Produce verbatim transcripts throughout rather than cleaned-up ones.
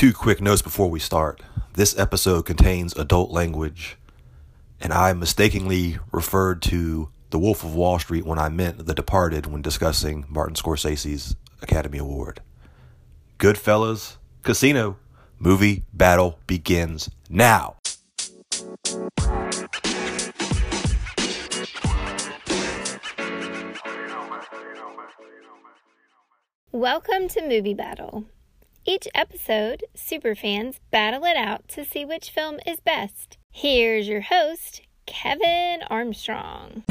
Two quick notes before we start. This episode contains adult language, and I mistakenly referred to The Wolf of Wall Street when I meant The Departed when discussing Martin Scorsese's Academy Award. Goodfellas, Casino, movie battle begins now. Welcome to Movie Battle. Each episode, superfans battle it out to see which film is best. Here's your host, Kevin Armstrong.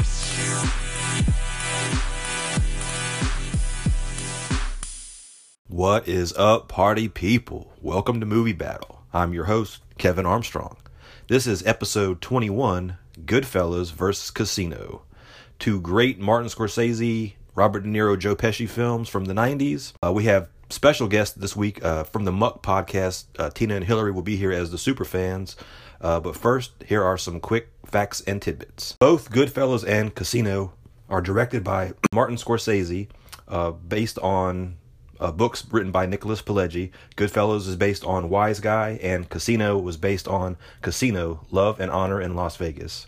What is up, party people? Welcome to Movie Battle. I'm your host, Kevin Armstrong. This is episode twenty-one, Goodfellas versus Casino. Two great Martin Scorsese, Robert De Niro, Joe Pesci films from the nineties. Uh, we have special guests this week uh, from the Muck podcast. Uh, Tina and Hillary will be here as the super fans. Uh, but first, here are some quick facts and tidbits. Both Goodfellas and Casino are directed by Martin Scorsese, uh, based on uh, books written by Nicholas Pileggi. Goodfellas is based on Wise Guy, and Casino was based on Casino, Love and Honor in Las Vegas.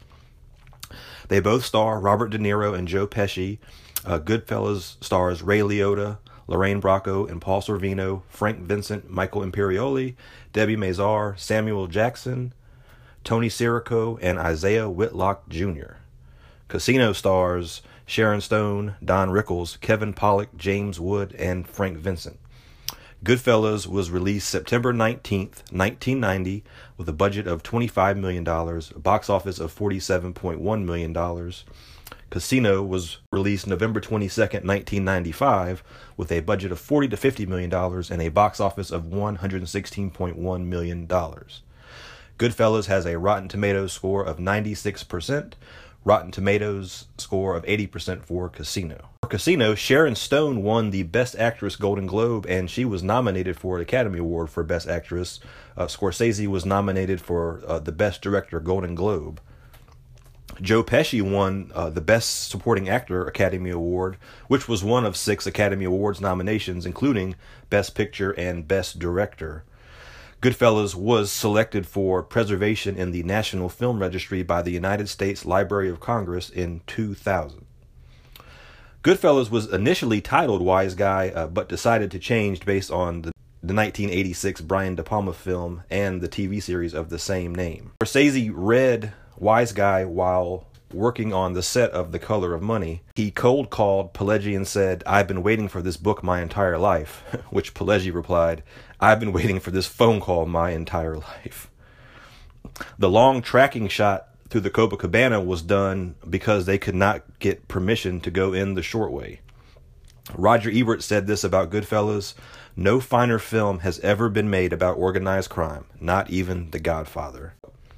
They both star Robert De Niro and Joe Pesci. Uh, Goodfellas stars Ray Liotta, Lorraine Bracco, and Paul Sorvino, Frank Vincent, Michael Imperioli, Debbie Mazar, Samuel Jackson, Tony Sirico, and Isaiah Whitlock Junior Casino stars Sharon Stone, Don Rickles, Kevin Pollak, James Wood, and Frank Vincent. Goodfellas was released September nineteenth, nineteen ninety, with a budget of twenty-five million dollars, a box office of forty-seven point one million dollars. Casino was released November twenty-second, nineteen ninety-five, with a budget of forty to fifty million dollars and a box office of one hundred sixteen point one million dollars. Goodfellas has a Rotten Tomatoes score of ninety-six percent, Rotten Tomatoes score of eighty percent for Casino. For Casino, Sharon Stone won the Best Actress Golden Globe, and she was nominated for an Academy Award for Best Actress. Uh, Scorsese was nominated for uh, the Best Director Golden Globe. Joe Pesci won uh, the Best Supporting Actor Academy Award, which was one of six Academy Awards nominations, including Best Picture and Best Director. Goodfellas was selected for preservation in the National Film Registry by the United States Library of Congress in two thousand. Goodfellas was initially titled Wise Guy, uh, but decided to change based on the the nineteen eighty-six Brian De Palma film and the T V series of the same name. Scorsese read Wise Guy while working on the set of The Color of Money. He cold called Pileggi and said, "I've been waiting for this book my entire life," which Pileggi replied, "I've been waiting for this phone call my entire life." The long tracking shot through the Copacabana was done because they could not get permission to go in the short way. Roger Ebert said this about Goodfellas: "No finer film has ever been made about organized crime, not even The Godfather."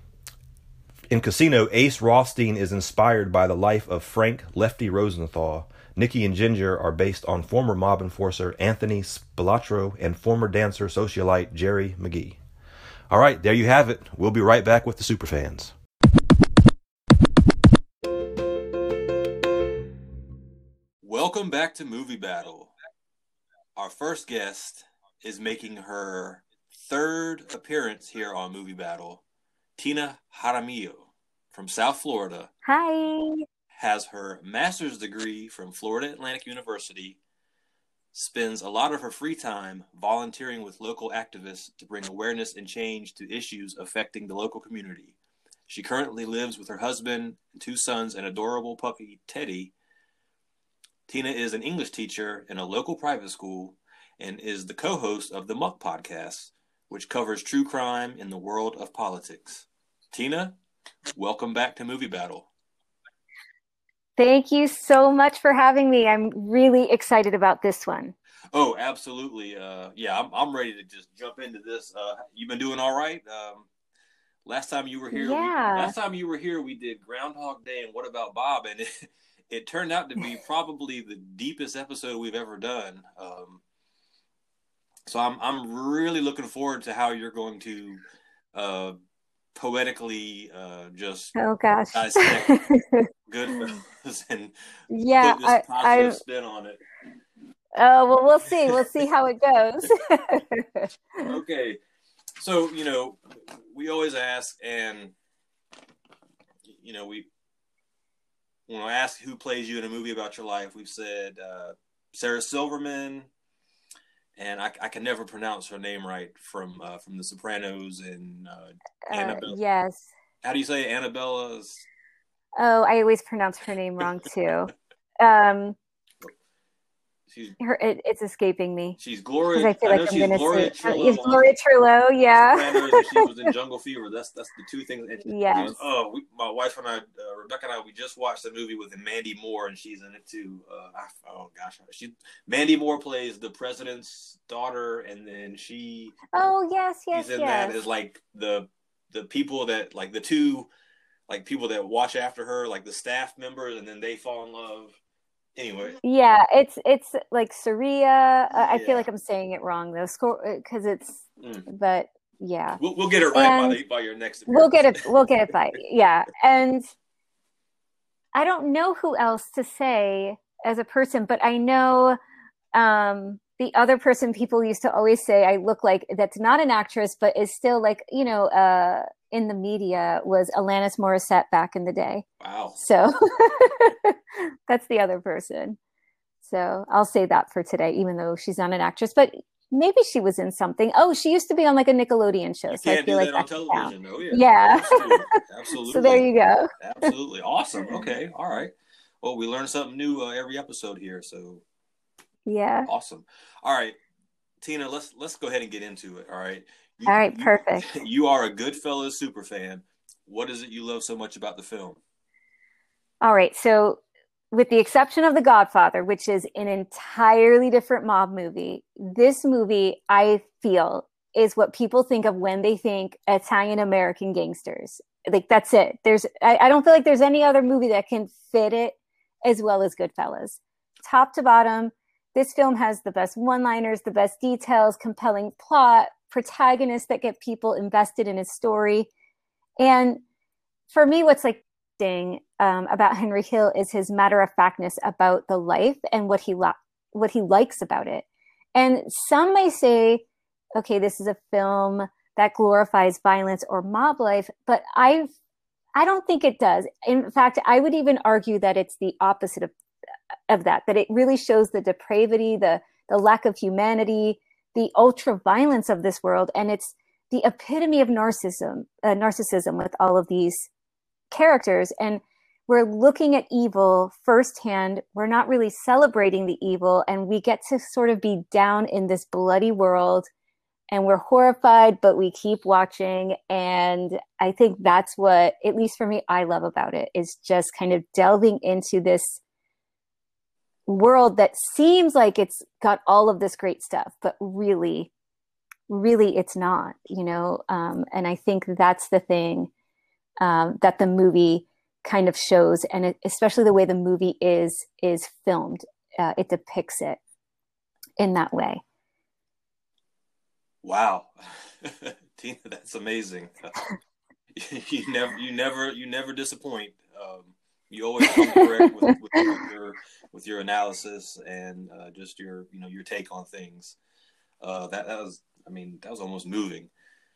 In Casino, Ace Rothstein is inspired by the life of Frank Lefty Rosenthal. Nicky and Ginger are based on former mob enforcer Anthony Spilatro and former dancer socialite Jerry McGee. All right, there you have it. We'll be right back with the superfans. Welcome back to Movie Battle. Our first guest is making her third appearance here on Movie Battle. Tina Jaramillo from South Florida. Hi. Has her master's degree from Florida Atlantic University, spends a lot of her free time volunteering with local activists to bring awareness and change to issues affecting the local community. She currently lives with her husband and two sons and adorable puppy, Teddy. Tina is an English teacher in a local private school and is the co-host of the Muck podcast, which covers true crime in the world of politics. Tina, welcome back to Movie Battle. Thank you so much for having me. I'm really excited about this one. Oh, absolutely. Uh, yeah, I'm I'm ready to just jump into this. Uh, you've been doing all right. Um, last time you were here, yeah. we, last time you were here, we did Groundhog Day and What About Bob, and it, it turned out to be probably the deepest episode we've ever done. Um, so I'm I'm really looking forward to how you're going to uh, poetically uh, just oh gosh dissect Goodfellas and yeah, put this I, positive I, spin on it. Oh well, we'll see. We'll see how it goes. Okay, So, you know, we always ask, and, you know, we, when I ask who plays you in a movie about your life, we've said uh, Sarah Silverman, and I, I can never pronounce her name right, from uh, from The Sopranos, and uh, Uh, Annabelle. yes. How do you say Annabella's? Oh, I always pronounce her name wrong too. Um, She's her it, it's escaping me she's because Gloria. I feel I like know I'm she's gonna Gloria say Trillo is on Gloria Trillo. Yeah. Sopranos, and she was in Jungle Fever. That's that's the two things. And, you know, Yes. oh, we, my wife and I, uh, Rebecca and I, we just watched a movie with Mandy Moore, and she's in it too. Uh, I, oh gosh, she Mandy Moore plays the president's daughter, and then she Oh yes, yes, she's in that yes. as like the the people that like the two like people that watch after her, like the staff members, and then they fall in love. Anyway, Yeah, it's it's like Saria. Uh, I feel yeah, like I'm saying it wrong though, because it's. mm. But yeah, we'll we'll get it right by and the by your next we'll appearance. get it. We'll get it by yeah, and I don't know who else to say as a person, but I know um, the other person people used to always say I look like that's not an actress, but is still like, you know, uh, in the media was Alanis Morissette back in the day. Wow. So that's the other person. So I'll say that for today, even though she's not an actress, but maybe she was in something. Oh, she used to be on like a Nickelodeon show. You So I can't feel do like that on that could count. television. Oh yeah. Yeah. Absolutely. Absolutely. So there you go. Absolutely. Awesome. Okay. All right. Well, we learn something new uh, every episode here. So Yeah. awesome. All right, Tina, let's let's go ahead and get into it. All right. You, All right. you, Perfect. You are a Goodfellas super fan. What is it you love so much about the film? All right. So, with the exception of The Godfather, which is an entirely different mob movie, this movie, I feel, is what people think of when they think Italian American gangsters. Like, that's it. There's, I, I don't feel like there's any other movie that can fit it as well as Goodfellas. Top to bottom, this film has the best one-liners, the best details, compelling plot, protagonists that get people invested in his story. And for me, what's like thing um, about Henry Hill is his matter-of-factness about the life and what he lo- what he likes about it. And some may say, okay, this is a film that glorifies violence or mob life, but I I don't think it does. In fact, I would even argue that it's the opposite of of that, that it really shows the depravity, the the lack of humanity, the ultra violence of this world, and it's the epitome of narcissism, uh, narcissism with all of these characters. And we're looking at evil firsthand. We're not really celebrating the evil, and we get to sort of be down in this bloody world, and we're horrified, but we keep watching. And I think that's what, at least for me, I love about it, is just kind of delving into this world that seems like it's got all of this great stuff, but really, really it's not, you know? Um, and I think that's the thing um, that the movie kind of shows, and it, especially the way the movie is, is filmed. Uh, it depicts it in that way. Wow. Tina, that's amazing. you never, you never, you never disappoint. Um, You always come correct with, with, with your with your analysis and uh, just your you know your take on things. Uh, that that was I mean that was almost moving.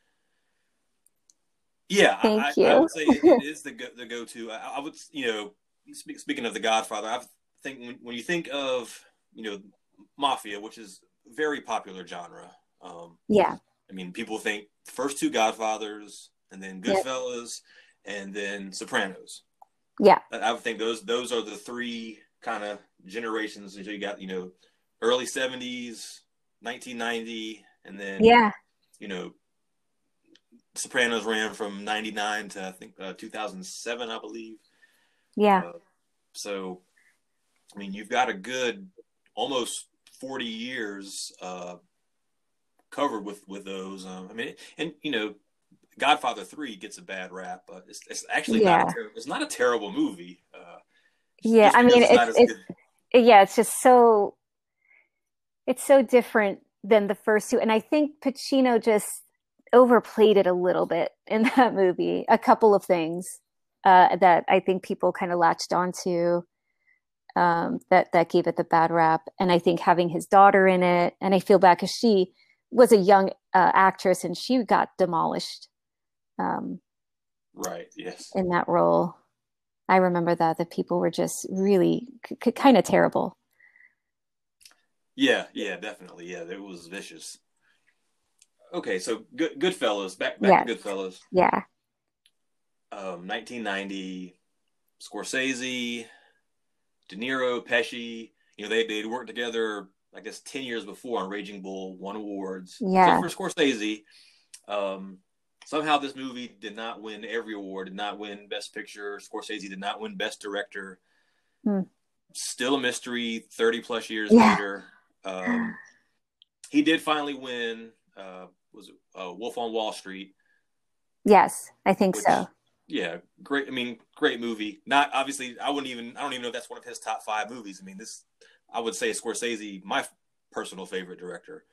Yeah, Thank I, you. I would say it, it is the go, the go to. I, I would you know speak, speaking of The Godfather, I think when, when you think of you know mafia, which is a very popular genre. Um, yeah. I mean, people think first two Godfathers, and then Goodfellas, yep. and then Sopranos. Yeah, I would think those those are the three kind of generations. So you got you know early seventies, nineteen ninety, and then yeah, you know Sopranos ran from ninety-nine to I think uh, two thousand seven, I believe. Yeah. Uh, so, I mean, you've got a good almost forty years uh, covered with with those. Um, I mean, and you know. Godfather three gets a bad rap, but it's, it's actually yeah. not a ter- it's not a terrible movie. Uh, yeah, I mean, it's, it's, it's yeah, it's just so it's so different than the first two, and I think Pacino just overplayed it a little bit in that movie. A couple of things uh, that I think people kind of latched onto um, that that gave it the bad rap, and I think having his daughter in it, and I feel bad because she was a young uh, actress, and she got demolished. Um, Right. Yes. in that role. I remember that the people were just really c- c- kind of terrible. Yeah. Yeah. Definitely. Yeah. It was vicious. Okay. So good. Goodfellas. Back. Back Yeah. to Goodfellas. Yeah. Um, nineteen ninety. Scorsese, De Niro, Pesci. You know, they they'd worked together, I guess, ten years before on Raging Bull, won awards. Yeah. Except for Scorsese. Um, somehow this movie did not win every award, did not win Best Picture. Scorsese did not win Best Director. Hmm. Still a mystery thirty plus years Yeah. later. Um, he did finally win, uh, was it uh, Wolf on Wall Street? Yes, I think Which, so. yeah, great. I mean, great movie. Not obviously, I wouldn't even, I don't even know if that's one of his top five movies. I mean, this, I would say Scorsese, my personal favorite director.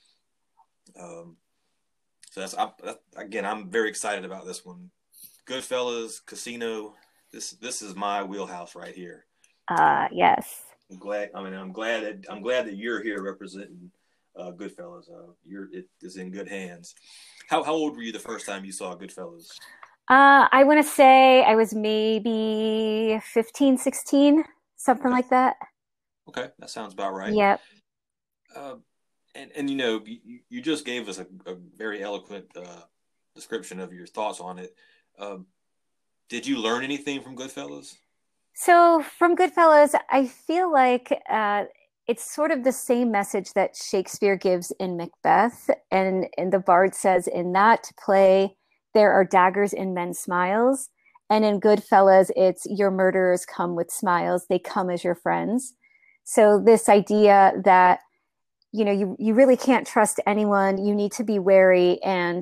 Um, so that's, I, that, again, I'm very excited about this one. Goodfellas, Casino. This, this is my wheelhouse right here. Uh, yes. I'm glad. I mean, I'm glad that I'm glad that you're here representing uh, Goodfellas. Uh, you're it is in good hands. How how old were you the first time you saw Goodfellas? Uh, I want to say I was maybe fifteen, sixteen, something Okay. like that. Okay, that sounds about right. Yep. Uh, and and you know, you, you just gave us a, a very eloquent uh, description of your thoughts on it. Uh, did you learn anything from Goodfellas? So from Goodfellas, I feel like uh, it's sort of the same message that Shakespeare gives in Macbeth. And, and the bard says, in that play, there are daggers in men's smiles. And in Goodfellas, it's your murderers come with smiles. They come as your friends. So this idea that, you know, you, you really can't trust anyone. You need to be wary. And,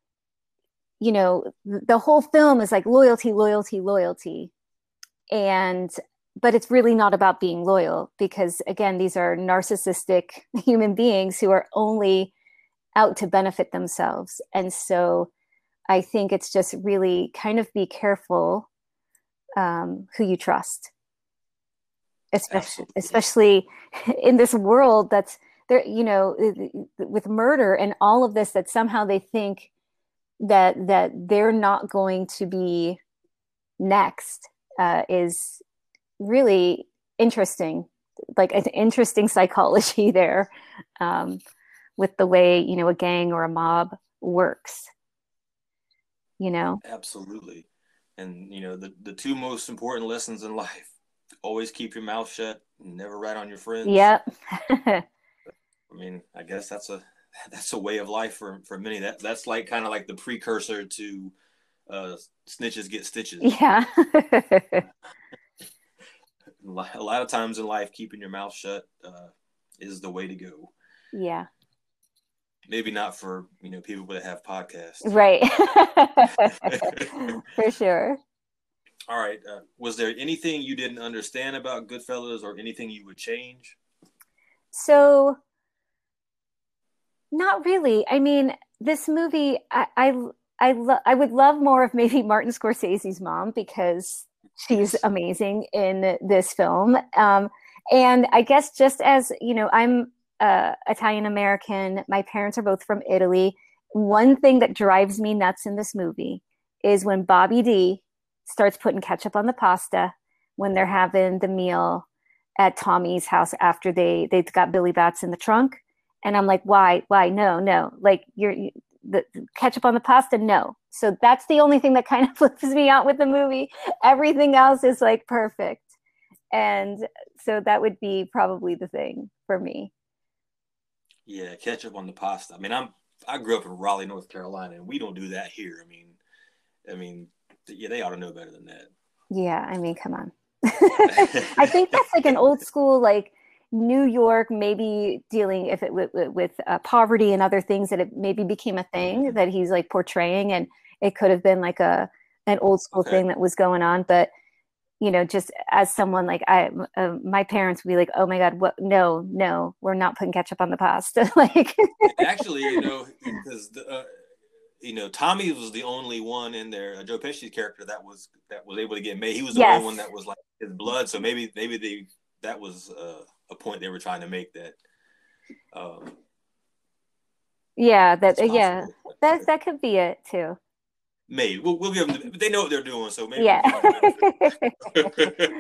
you know, the whole film is like loyalty, loyalty, loyalty. And but it's really not about being loyal, because again, these are narcissistic human beings who are only out to benefit themselves. And so I think it's just really kind of be careful um, who you trust, especially Absolutely. especially in this world that's there, you know, with murder and all of this, that somehow they think that that they're not going to be next. Uh, is really interesting, like an interesting psychology there, um, with the way, you know, a gang or a mob works, you know? Absolutely. And, you know, the, the two most important lessons in life, always keep your mouth shut, never rat on your friends. Yep. I mean, I guess that's a, that's a way of life for, for many. That That's like kind of like the precursor to uh, snitches get stitches. Yeah. A lot of times in life, keeping your mouth shut uh, is the way to go. Yeah. Maybe not for, you know, people that have podcasts. Right. For sure. All right. Uh, was there anything you didn't understand about Goodfellas or anything you would change? So, not really. I mean, this movie, I, I, I, lo- I would love more of maybe Martin Scorsese's mom, because she's amazing in this film. Um, and I guess just as, you know, I'm uh, Italian American, my parents are both from Italy. One thing that drives me nuts in this movie is when Bobby D starts putting ketchup on the pasta when they're having the meal at Tommy's house after they, they've got Billy Bats in the trunk. And I'm like, why, why? No, no. Like you're, you, the ketchup on the pasta. No. So that's the only thing that kind of flips me out with the movie. Everything else is like perfect. And so that would be probably the thing for me. Yeah, ketchup on the pasta. I mean, I'm I grew up in Raleigh, North Carolina, and we don't do that here. I mean, I mean, yeah, they ought to know better than that. Yeah, I mean, come on. I think that's like an old school, like New York, maybe dealing if it with, with uh, poverty and other things, that it maybe became a thing that he's like portraying, and it could have been like a an old school Okay. thing that was going on. But you know, just as someone like I, uh, my parents would be like, "Oh my God, what? No, no, we're not putting ketchup on the pasta." Like, actually, you know, because uh, you know, Tommy was the only one in there. Uh, Joe Pesci's character that was that was able to get made. He was the yes. only one that was like his blood. So maybe maybe they that was uh, a point they were trying to make that. Um, Yeah, that It's yeah, possible. that that could be it too. Maybe we'll, we'll give them. They know what they're doing, so maybe. Yeah. We'll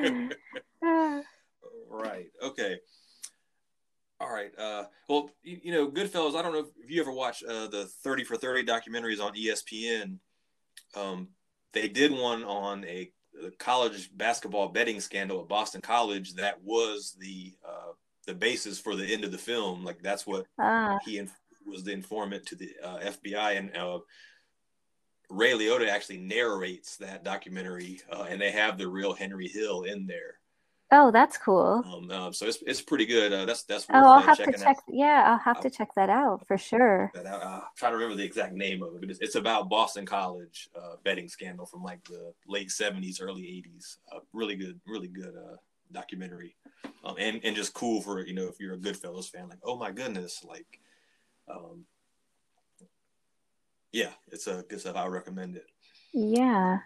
right. Okay. All right. Uh, well, you, you know, Goodfellas. I don't know if you ever watched uh, the thirty for thirty documentaries on E S P N. Um, they did one on a, a college basketball betting scandal at Boston College. That was the uh, the basis for the end of the film. Like that's what Ah. he inf- was the informant to the uh, F B I, and uh, Ray Liotta actually narrates that documentary, uh, and they have the real Henry Hill in there. Oh, that's cool. Um, uh, so it's it's pretty good. Uh, that's that's Oh, worth I'll uh, have to checking check. out. Yeah, I'll have I'll, to check that out for sure. that out. Uh, I'm trying to remember the exact name of it, but it's, it's about Boston College uh, betting scandal from like the late seventies, early eighties. Uh, really good, really good uh, documentary, um, and and just cool for, you know, if you're a Goodfellas fan, like, oh my goodness, like, um, yeah, it's a good stuff. I recommend it. Yeah.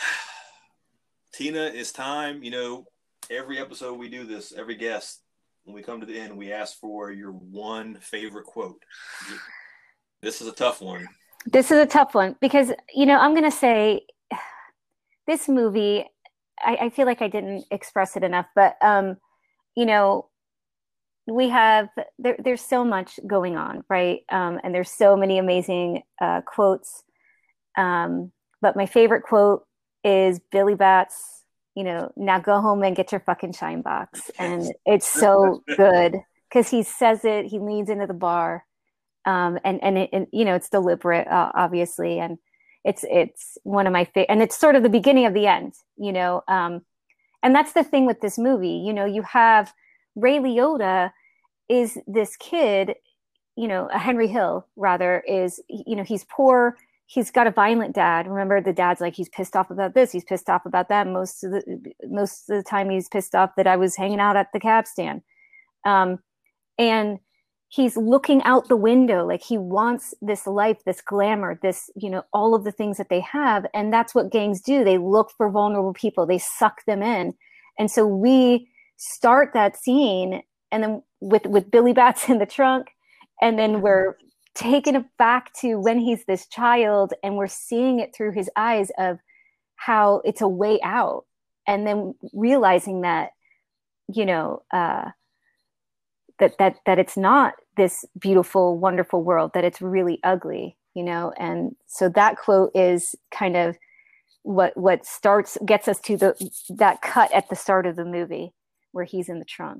Tina, it's time. You know, every episode we do this, every guest, when we come to the end, we ask for your one favorite quote. This is a tough one. This is a tough one because, you know, I'm going to say this movie, I, I feel like I didn't express it enough, but, um, you know, we have, there, there's so much going on, right? Um, and there's so many amazing uh, quotes. Um, but my favorite quote is Billy Batts, you know, now go home and get your fucking shine box. And it's so good because he says it, he leans into the bar. Um, and, and, it, and, you know, it's deliberate, uh, obviously. And it's, it's one of my favorite, and it's sort of the beginning of the end, you know? Um, and that's the thing with this movie, you know, you have Ray Liotta is this kid, you know, Henry Hill rather is, you know, he's poor. He's got a violent dad. Remember, the dad's like, he's pissed off about this. He's pissed off about that. Most of the, most of the time he's pissed off that I was hanging out at the cab stand. Um, and he's looking out the window. Like he wants this life, this glamour, this, you know, all of the things that they have. And that's what gangs do. They look for vulnerable people. They suck them in. And so we start that scene and then with, with Billy Batts in the trunk. And then we're taking it back to when he's this child and we're seeing it through his eyes of how it's a way out. And then realizing that, you know, uh, that, that, that it's not this beautiful, wonderful world, that it's really ugly, you know? And so that quote is kind of what, what starts, gets us to the, that cut at the start of the movie where he's in the trunk.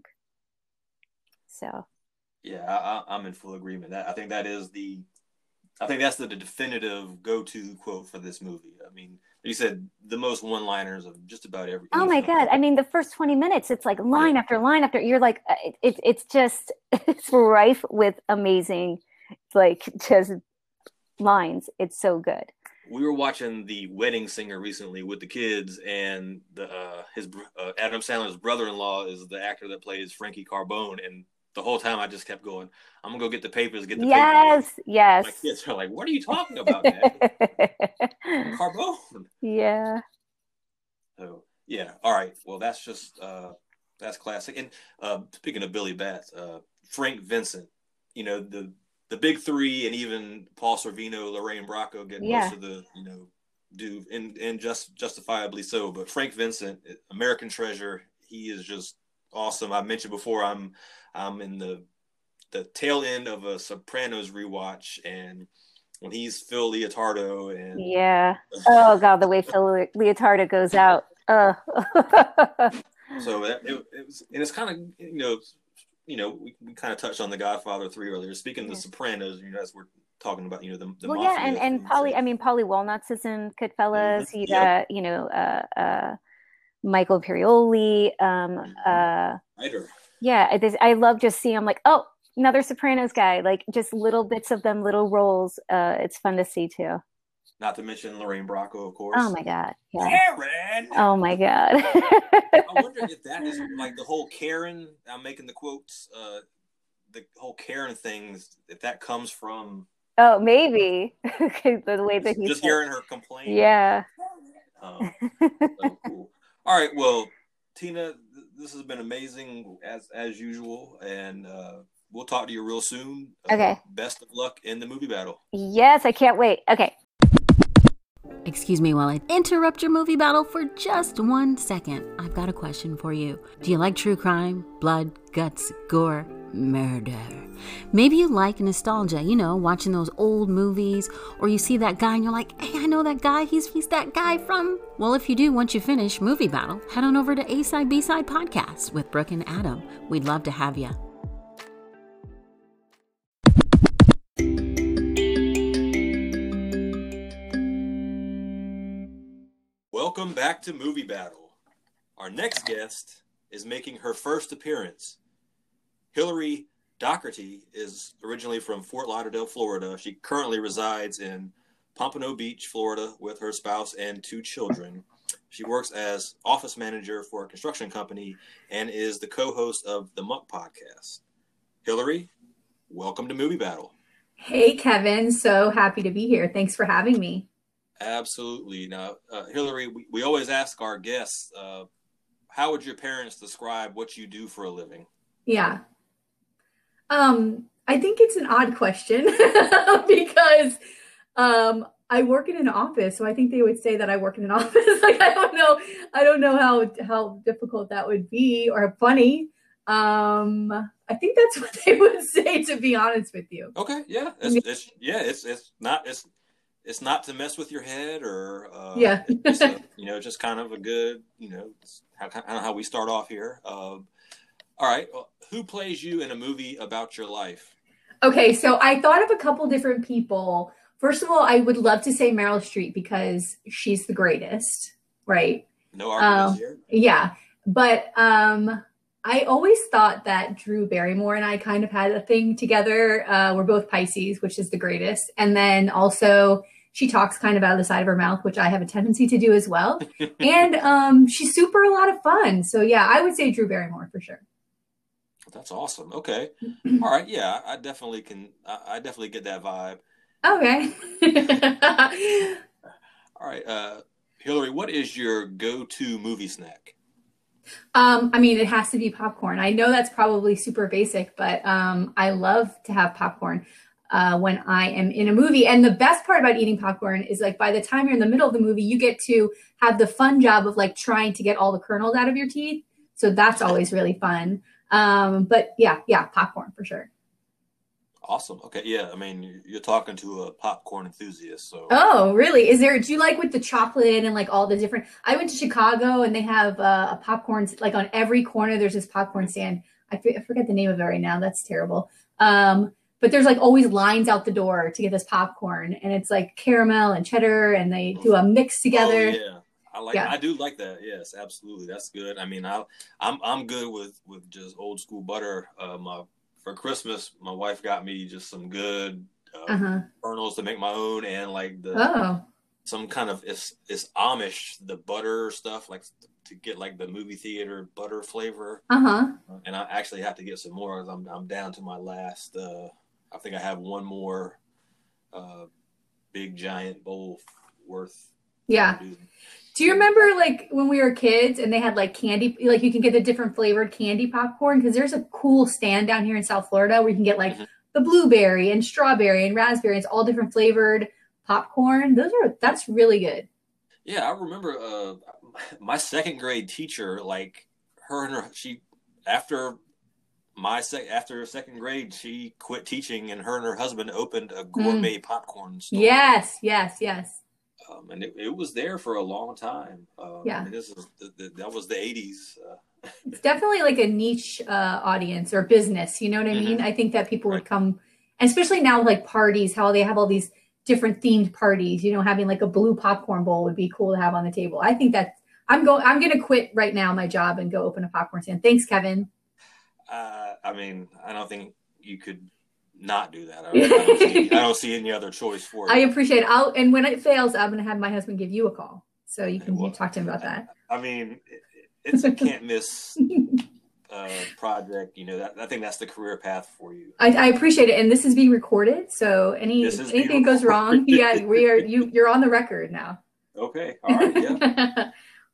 So. Yeah, I, I'm in full agreement. That I think that is the, I think that's the definitive go-to quote for this movie. I mean, you said the most one-liners of just about every. Oh my God! I mean, the first twenty minutes, it's like line yeah. after line after. You're like, it, it, it's just, it's rife with amazing, like just lines. It's so good. We were watching The Wedding Singer recently with the kids, and the uh, his uh, Adam Sandler's brother-in-law is the actor that plays Frankie Carbone, and the whole time I just kept going, I'm gonna go get the papers, get the yes, papers. Yes, yes. My kids are like, what are you talking about, Dad? Carbone. Yeah. So yeah, all right. Well, that's just uh, that's classic. And uh, speaking of Billy Batts, uh, Frank Vincent, you know, the the big three, and even Paul Sorvino, Lorraine Bracco get yeah. most of the, you know, do and and just justifiably so. But Frank Vincent, American Treasure, he is just awesome. I mentioned before, I'm I'm in the the tail end of a Sopranos rewatch, and when he's Phil Leotardo and yeah, oh God, the way Phil Leotardo goes out. Uh. So it, it, it was, and it's kind of, you know, you know, we, we kind of touched on The Godfather three earlier. Speaking of yeah. the Sopranos, you know, as we're talking about, you know, the, the well, yeah, and and Polly, I mean, Paulie Walnuts is in Goodfellas. Mm-hmm. He, yep. uh, you know, uh, uh, Michael Imperioli. Um, uh, Writer. Yeah, I, I love just seeing. I'm like, oh, another Sopranos guy. Like just little bits of them, little roles. Uh, it's fun to see too. Not to mention Lorraine Bracco, of course. Oh my God, yeah. Karen. Oh my God. I wonder if that is like the whole Karen. I'm making the quotes. Uh, the whole Karen thing. If that comes from. Oh, maybe the way that he's just said. Hearing her complain. Yeah. Um, so cool. All right. Well, Tina, this has been amazing as as usual, and uh, we'll talk to you real soon. Okay. Uh, best of luck in the movie battle. Yes, I can't wait. Okay. Excuse me while I interrupt your movie battle for just one second. I've got a question for you. Do you like true crime, blood, guts, gore, murder? Maybe you like nostalgia, you know, watching those old movies, or you see that guy and you're like, hey, I know that guy. He's he's that guy from... Well, if you do, once you finish Movie Battle, head on over to A-Side, B-Side Podcast with Brooke and Adam. We'd love to have you. Welcome back to Movie Battle. Our next guest is making her first appearance. Hillary Doherty is originally from Fort Lauderdale, Florida. She currently resides in Pompano Beach, Florida, with her spouse and two children. She works as office manager for a construction company and is the co-host of the Muck Podcast. Hillary, welcome to Movie Battle. Hey, Kevin. So happy to be here. Thanks for having me. Absolutely. Now, uh, Hillary, we, we always ask our guests, uh, how would your parents describe what you do for a living? Yeah. Um, I think it's an odd question because um, I work in an office. So I think they would say that I work in an office. Like, I don't know. I don't know how, how difficult that would be or funny. Um, I think that's what they would say, to be honest with you. Okay. Yeah. It's, it's, yeah. It's, it's not, it's, It's not to mess with your head or, uh, yeah, it's a, you know, just kind of a good, you know, how, how we start off here. Um, all right. Well, who plays you in a movie about your life? Okay. So I thought of a couple different people. First of all, I would love to say Meryl Streep because she's the greatest, right? No arguments um, here. Yeah. But um, I always thought that Drew Barrymore and I kind of had a thing together. Uh, we're both Pisces, which is the greatest. And then also, she talks kind of out of the side of her mouth, which I have a tendency to do as well. And um, she's super a lot of fun. So, yeah, I would say Drew Barrymore for sure. That's awesome. Okay. All right. Yeah, I definitely can. I, I definitely get that vibe. Okay. All right. Uh, Hillary, what is your go-to movie snack? Um, I mean, it has to be popcorn. I know that's probably super basic, but um, I love to have popcorn. Uh, when I am in a movie. And the best part about eating popcorn is like by the time you're in the middle of the movie, you get to have the fun job of like trying to get all the kernels out of your teeth. So that's always really fun. Um, but yeah, yeah, popcorn for sure. Awesome. Okay. Yeah. I mean, you're talking to a popcorn enthusiast. So. Oh, really? Is there, do you like with the chocolate and like all the different, I went to Chicago and they have uh, a popcorn, like on every corner, there's this popcorn stand. I, f- I forget the name of it right now. That's terrible. Um, But there's like always lines out the door to get this popcorn, and it's like caramel and cheddar, and they do a mix together. Oh, yeah, I like. Yeah. I do like that. Yes, absolutely. That's good. I mean, I, I'm I'm good with, with just old school butter. Uh, my for Christmas, my wife got me just some good uh, uh-huh. kernels to make my own, and like the oh. some kind of it's it's Amish the butter stuff like to get like the movie theater butter flavor. Uh huh. And I actually have to get some more. Cause I'm I'm down to my last. Uh, I think I have one more uh, big giant bowl worth. Yeah. Do you remember like when we were kids and they had like candy, like you can get the different flavored candy popcorn? Because there's a cool stand down here in South Florida where you can get like mm-hmm. the blueberry and strawberry and raspberry. It's all different flavored popcorn. Those are, that's really good. Yeah. I remember uh, my second grade teacher, like her and her, she, after My sec- after second grade, she quit teaching, and her and her husband opened a gourmet mm. popcorn store. Yes, yes, yes. Um, and it, it was there for a long time. Um, yeah, and this is the, the, that was the eighties. Uh. It's definitely like a niche uh, audience or business. You know what I mean? Mm-hmm. I think that people right. would come, and especially now like parties, how they have all these different themed parties. You know, having like a blue popcorn bowl would be cool to have on the table. I think that I'm going. I'm going to quit right now my job and go open a popcorn stand. Thanks, Kevin. Uh, I mean, I don't think you could not do that. I don't, I don't, see, I don't see any other choice for it. I appreciate it. I'll, and when it fails, I'm going to have my husband give you a call so you can well, talk to him about that. I mean, it, it's a can't miss uh, project. You know, that, I think that's the career path for you. I, I appreciate it, and this is being recorded. So any anything goes wrong, yeah, we are you. You're on the record now. Okay. All right. Yeah.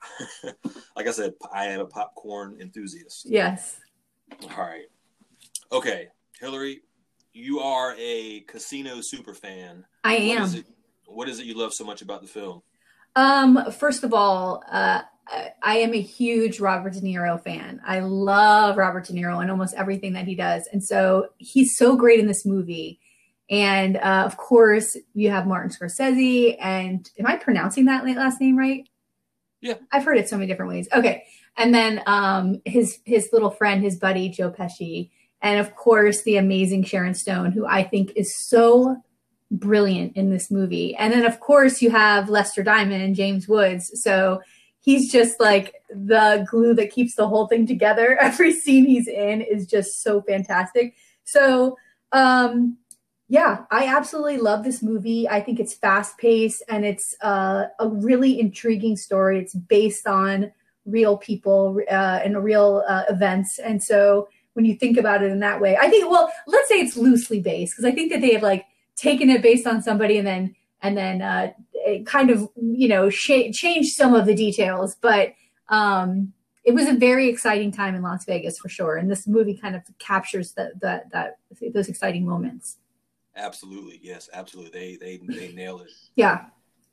Like I said, I am a popcorn enthusiast. Yes. All right. Okay. Hillary, you are a Casino super fan. I What am. is it, what is it you love so much about the film? Um, first of all, uh, I, I am a huge Robert De Niro fan. I love Robert De Niro and almost everything that he does. And so he's so great in this movie. And uh, of course, you have Martin Scorsese. And am I pronouncing that last name right? Yeah. I've heard it so many different ways. Okay. And then um, his his little friend, his buddy, Joe Pesci. And of course, the amazing Sharon Stone, who I think is so brilliant in this movie. And then, of course, you have Lester Diamond and James Woods. So he's just like the glue that keeps the whole thing together. Every scene he's in is just so fantastic. So, um, yeah, I absolutely love this movie. I think it's fast paced and it's uh, a really intriguing story. It's based on real people uh, and real uh, events. And so when you think about it in that way, I think, well, let's say it's loosely based, because I think that they have like taken it based on somebody and then, and then uh, it kind of, you know, sh- changed some of the details. But um, it was a very exciting time in Las Vegas for sure. And this movie kind of captures that, that, that, those exciting moments. Absolutely. Yes, absolutely. They, they, they nailed it. Yeah.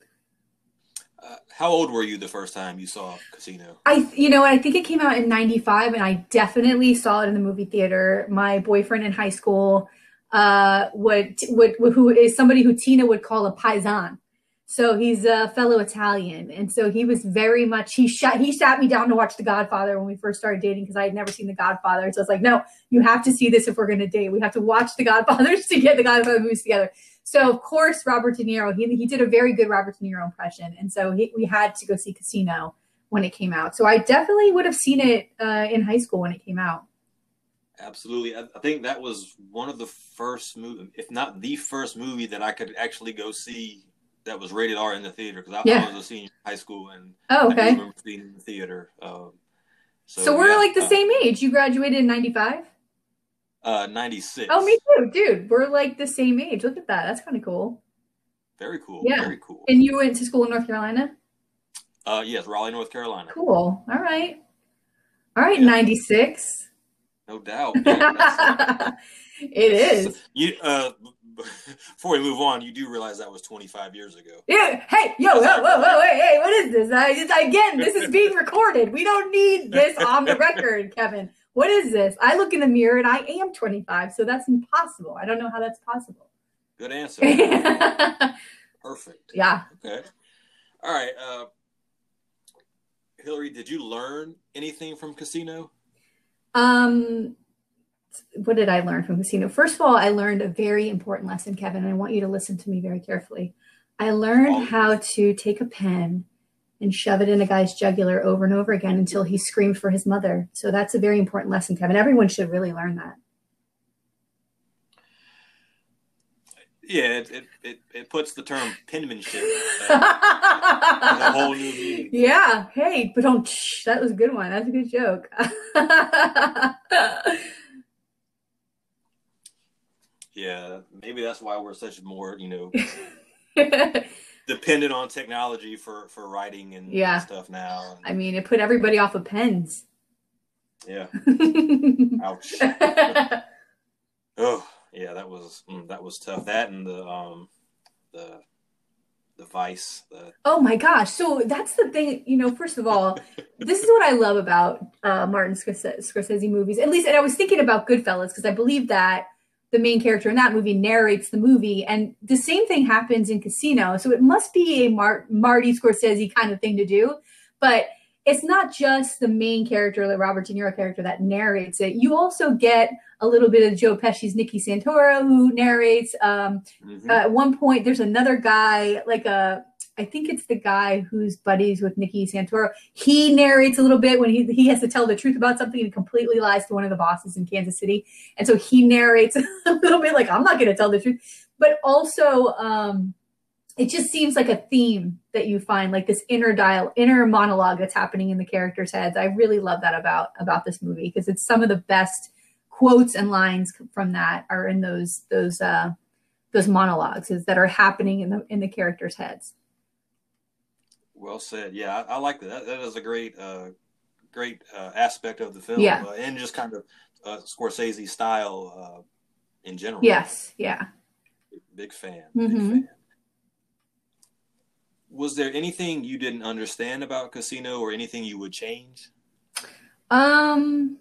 Uh, how old were you the first time you saw Casino? I, you know, I think it came out in ninety-five, and I definitely saw it in the movie theater. My boyfriend in high school, uh, would, would, who is somebody who Tina would call a paisan. So he's a fellow Italian. And so he was very much, he shot, he sat me down to watch The Godfather when we first started dating, because I had never seen The Godfather. So I was like, no, you have to see this if we're going to date. We have to watch The Godfathers to get The Godfather movies together. So of course, Robert De Niro, he, he did a very good Robert De Niro impression. And so he, we had to go see Casino when it came out. So I definitely would have seen it uh, in high school when it came out. Absolutely. I, I think that was one of the first movie, if not the first movie that I could actually go see that was rated R in the theater, because I, Yeah. I was a senior in high school and Oh, I do okay. remember seeing it in the theater. Um, so, So we're yeah, like the uh, same age. You graduated in ninety-five? Uh, ninety-six. Oh, me too, dude. We're like the same age. Look at that. That's kind of cool. Very cool. Yeah. Very cool. And you went to school in North Carolina? Uh, yes, Raleigh, North Carolina. Cool. All right. All right, Yeah. ninety-six. No doubt. Yeah, that's- It is. You, uh, before we move on, you do realize that was twenty-five years ago. Yeah. Hey, yo, whoa, whoa, whoa, hey, hey, what is this? I just, again, this is being recorded. We don't need this on the record, Kevin. What is this? I look in the mirror and I am twenty-five, so that's impossible. I don't know how that's possible. Good answer. Perfect. Yeah. Okay. All right. Uh, Hillary, did you learn anything from Casino? Um, what did I learn from Casino? First of all, I learned a very important lesson, Kevin, and I want you to listen to me very carefully. I learned Oh. how to take a pen and shove it in a guy's jugular over and over again until he screamed for his mother. So that's a very important lesson, Kevin. Everyone should really learn that. Yeah, it it, it, it puts the term penmanship uh, in a whole new meaning. Yeah. Hey, but don't, that was a good one. That's a good joke. Yeah, maybe that's why we're such more, you know, dependent on technology for, for writing and Yeah. stuff now. I mean, it put everybody off of pens. Yeah. Ouch. Oh, yeah, that was mm, that was tough. That and the um the the Vice. The... Oh my gosh. So that's the thing, you know, first of all, this is what I love about uh, Martin Scorsese, Scorsese movies, at least. And I was thinking about Goodfellas because I believe that the main character in that movie narrates the movie, and the same thing happens in Casino. So it must be a Mar- Marty Scorsese kind of thing to do, but it's not just the main character, the Robert De Niro character, that narrates it. You also get a little bit of Joe Pesci's Nicky Santoro, who narrates. Um, Mhm. uh, at one point, there's another guy, like a, I think it's the guy who's buddies with Nicky Santoro. He narrates a little bit when he he has to tell the truth about something, and he completely lies to one of the bosses in Kansas City. And so he narrates a little bit like, I'm not going to tell the truth. But also, um, it just seems like a theme that you find, like this inner dial, inner monologue that's happening in the characters' heads. I really love that about about this movie, because it's some of the best quotes and lines from that are in those those uh, those monologues is that are happening in the in the characters' heads. Well said. Yeah, I, I like that. that. That is a great, uh, great uh, aspect of the film. Yeah. Uh, and just kind of uh, Scorsese style. Uh, in general. Yes, yeah. Big, big fan. Mm-hmm. Big fan. Was there anything you didn't understand about Casino, or anything you would change? Um,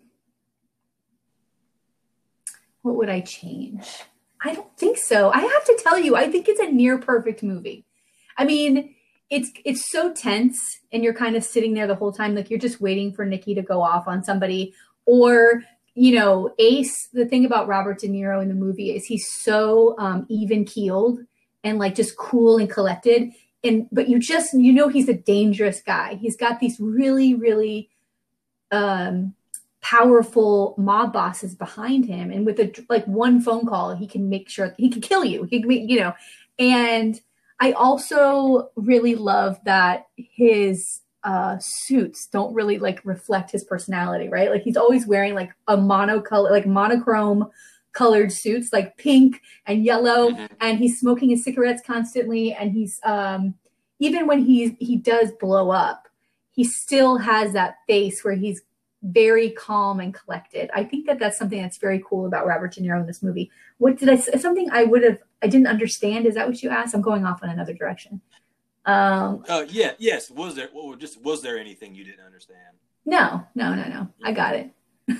what would I change? I don't think so. I have to tell you, I think it's a near perfect movie. I mean, it's it's so tense, and you're kind of sitting there the whole time, like you're just waiting for Nikki to go off on somebody. Or, you know, Ace, the thing about Robert De Niro in the movie is he's so um, even keeled and like just cool and collected. And but you just, you know, he's a dangerous guy. He's got these really, really um, powerful mob bosses behind him. And with a, like one phone call, he can make sure he can kill you. He can make, you know, and I also really love that his uh, suits don't really like reflect his personality, right? Like he's always wearing like a monocolor, like monochrome colored suits, like pink and yellow, mm-hmm. and he's smoking his cigarettes constantly. And he's um, even when he he does blow up, he still has that face where he's very calm and collected. I think that that's something that's very cool about Robert De Niro in this movie. What did I something I would have I didn't understand? Is that what you asked? I'm going off in another direction. Um, uh, yeah, yes. Was there well, just was there anything you didn't understand? No, no, no, no. I got it.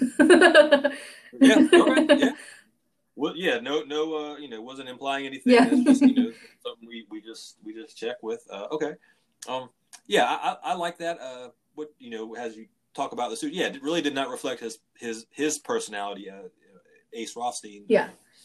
yeah. Okay. Yeah. Well, yeah. No, no. Uh, you know, wasn't implying anything. Yeah. It's just, you know, something we, we just we just check with. Uh, okay. Um. Yeah, I, I, I like that. Uh, what you know, as you talk about the suit, yeah, it really did not reflect his his his personality. Uh, Ace Rothstein. Yeah.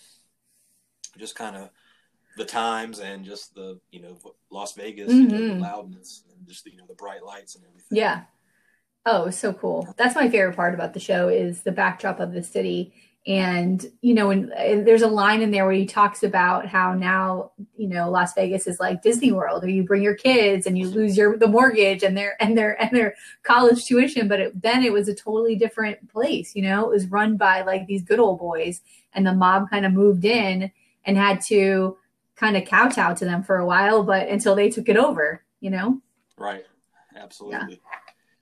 Just kind of the times and just the, you know, Las Vegas, mm-hmm. you know, the loudness and just, you know, the bright lights and everything. Yeah. Oh, so cool. That's my favorite part about the show is the backdrop of the city. And, you know, and, and there's a line in there where he talks about how now, you know, Las Vegas is like Disney World, or you bring your kids and you lose your the mortgage and their and their and their college tuition. But it, then it was a totally different place. You know, it was run by like these good old boys, and the mob kind of moved in and had to kind of kowtow to them for a while, but until they took it over, you know? Right. Absolutely. Yeah.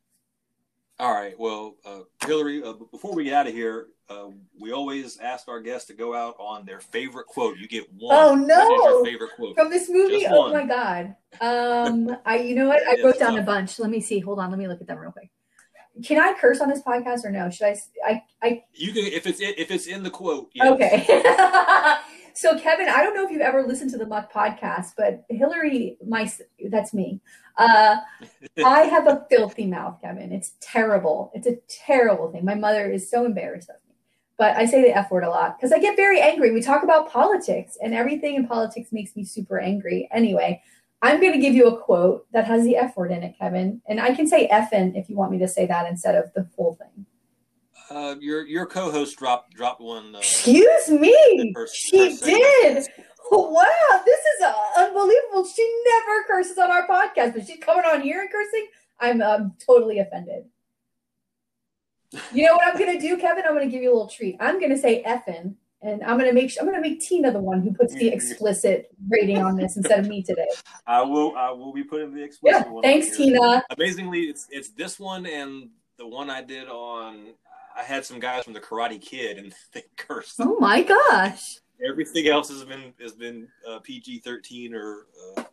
All right. Well, uh, Hillary, uh, before we get out of here, uh, we always ask our guests to go out on their favorite quote. You get one. Oh, no. What is your favorite quote? From this movie? Oh, my God. Um, I, you know what? I wrote down a bunch. Let me see. Hold on. Let me look at them real quick. Can I curse on this podcast or no? Should I? I, I you can, if it's, if it's in the quote. Yes. Okay. So, Kevin, I don't know if you've ever listened to the Muck podcast, but Hillary, my that's me. Uh, I have a filthy mouth, Kevin. It's terrible. It's a terrible thing. My mother is so embarrassed of me. But I say the F word a lot because I get very angry. We talk about politics, and everything in politics makes me super angry. Anyway, I'm going to give you a quote that has the F word in it, Kevin. And I can say effing if you want me to say that instead of the full thing. Uh, your your co-host dropped dropped one. Uh, Excuse me, first, she first did. Oh, wow, this is uh, unbelievable. She never curses on our podcast, but she's coming on here and cursing. I'm um, totally offended. You know what I'm gonna do, Kevin? I'm gonna give you a little treat. I'm gonna say effing, and I'm gonna make I'm gonna make Tina the one who puts the explicit rating on this instead of me today. I will I will be putting the explicit yeah, one. Thanks, Tina. Amazingly, it's it's this one and the one I did on. I had some guys from the Karate Kid, and they cursed. Oh my gosh! Everything else has been has been uh, P G thirteen or. Uh...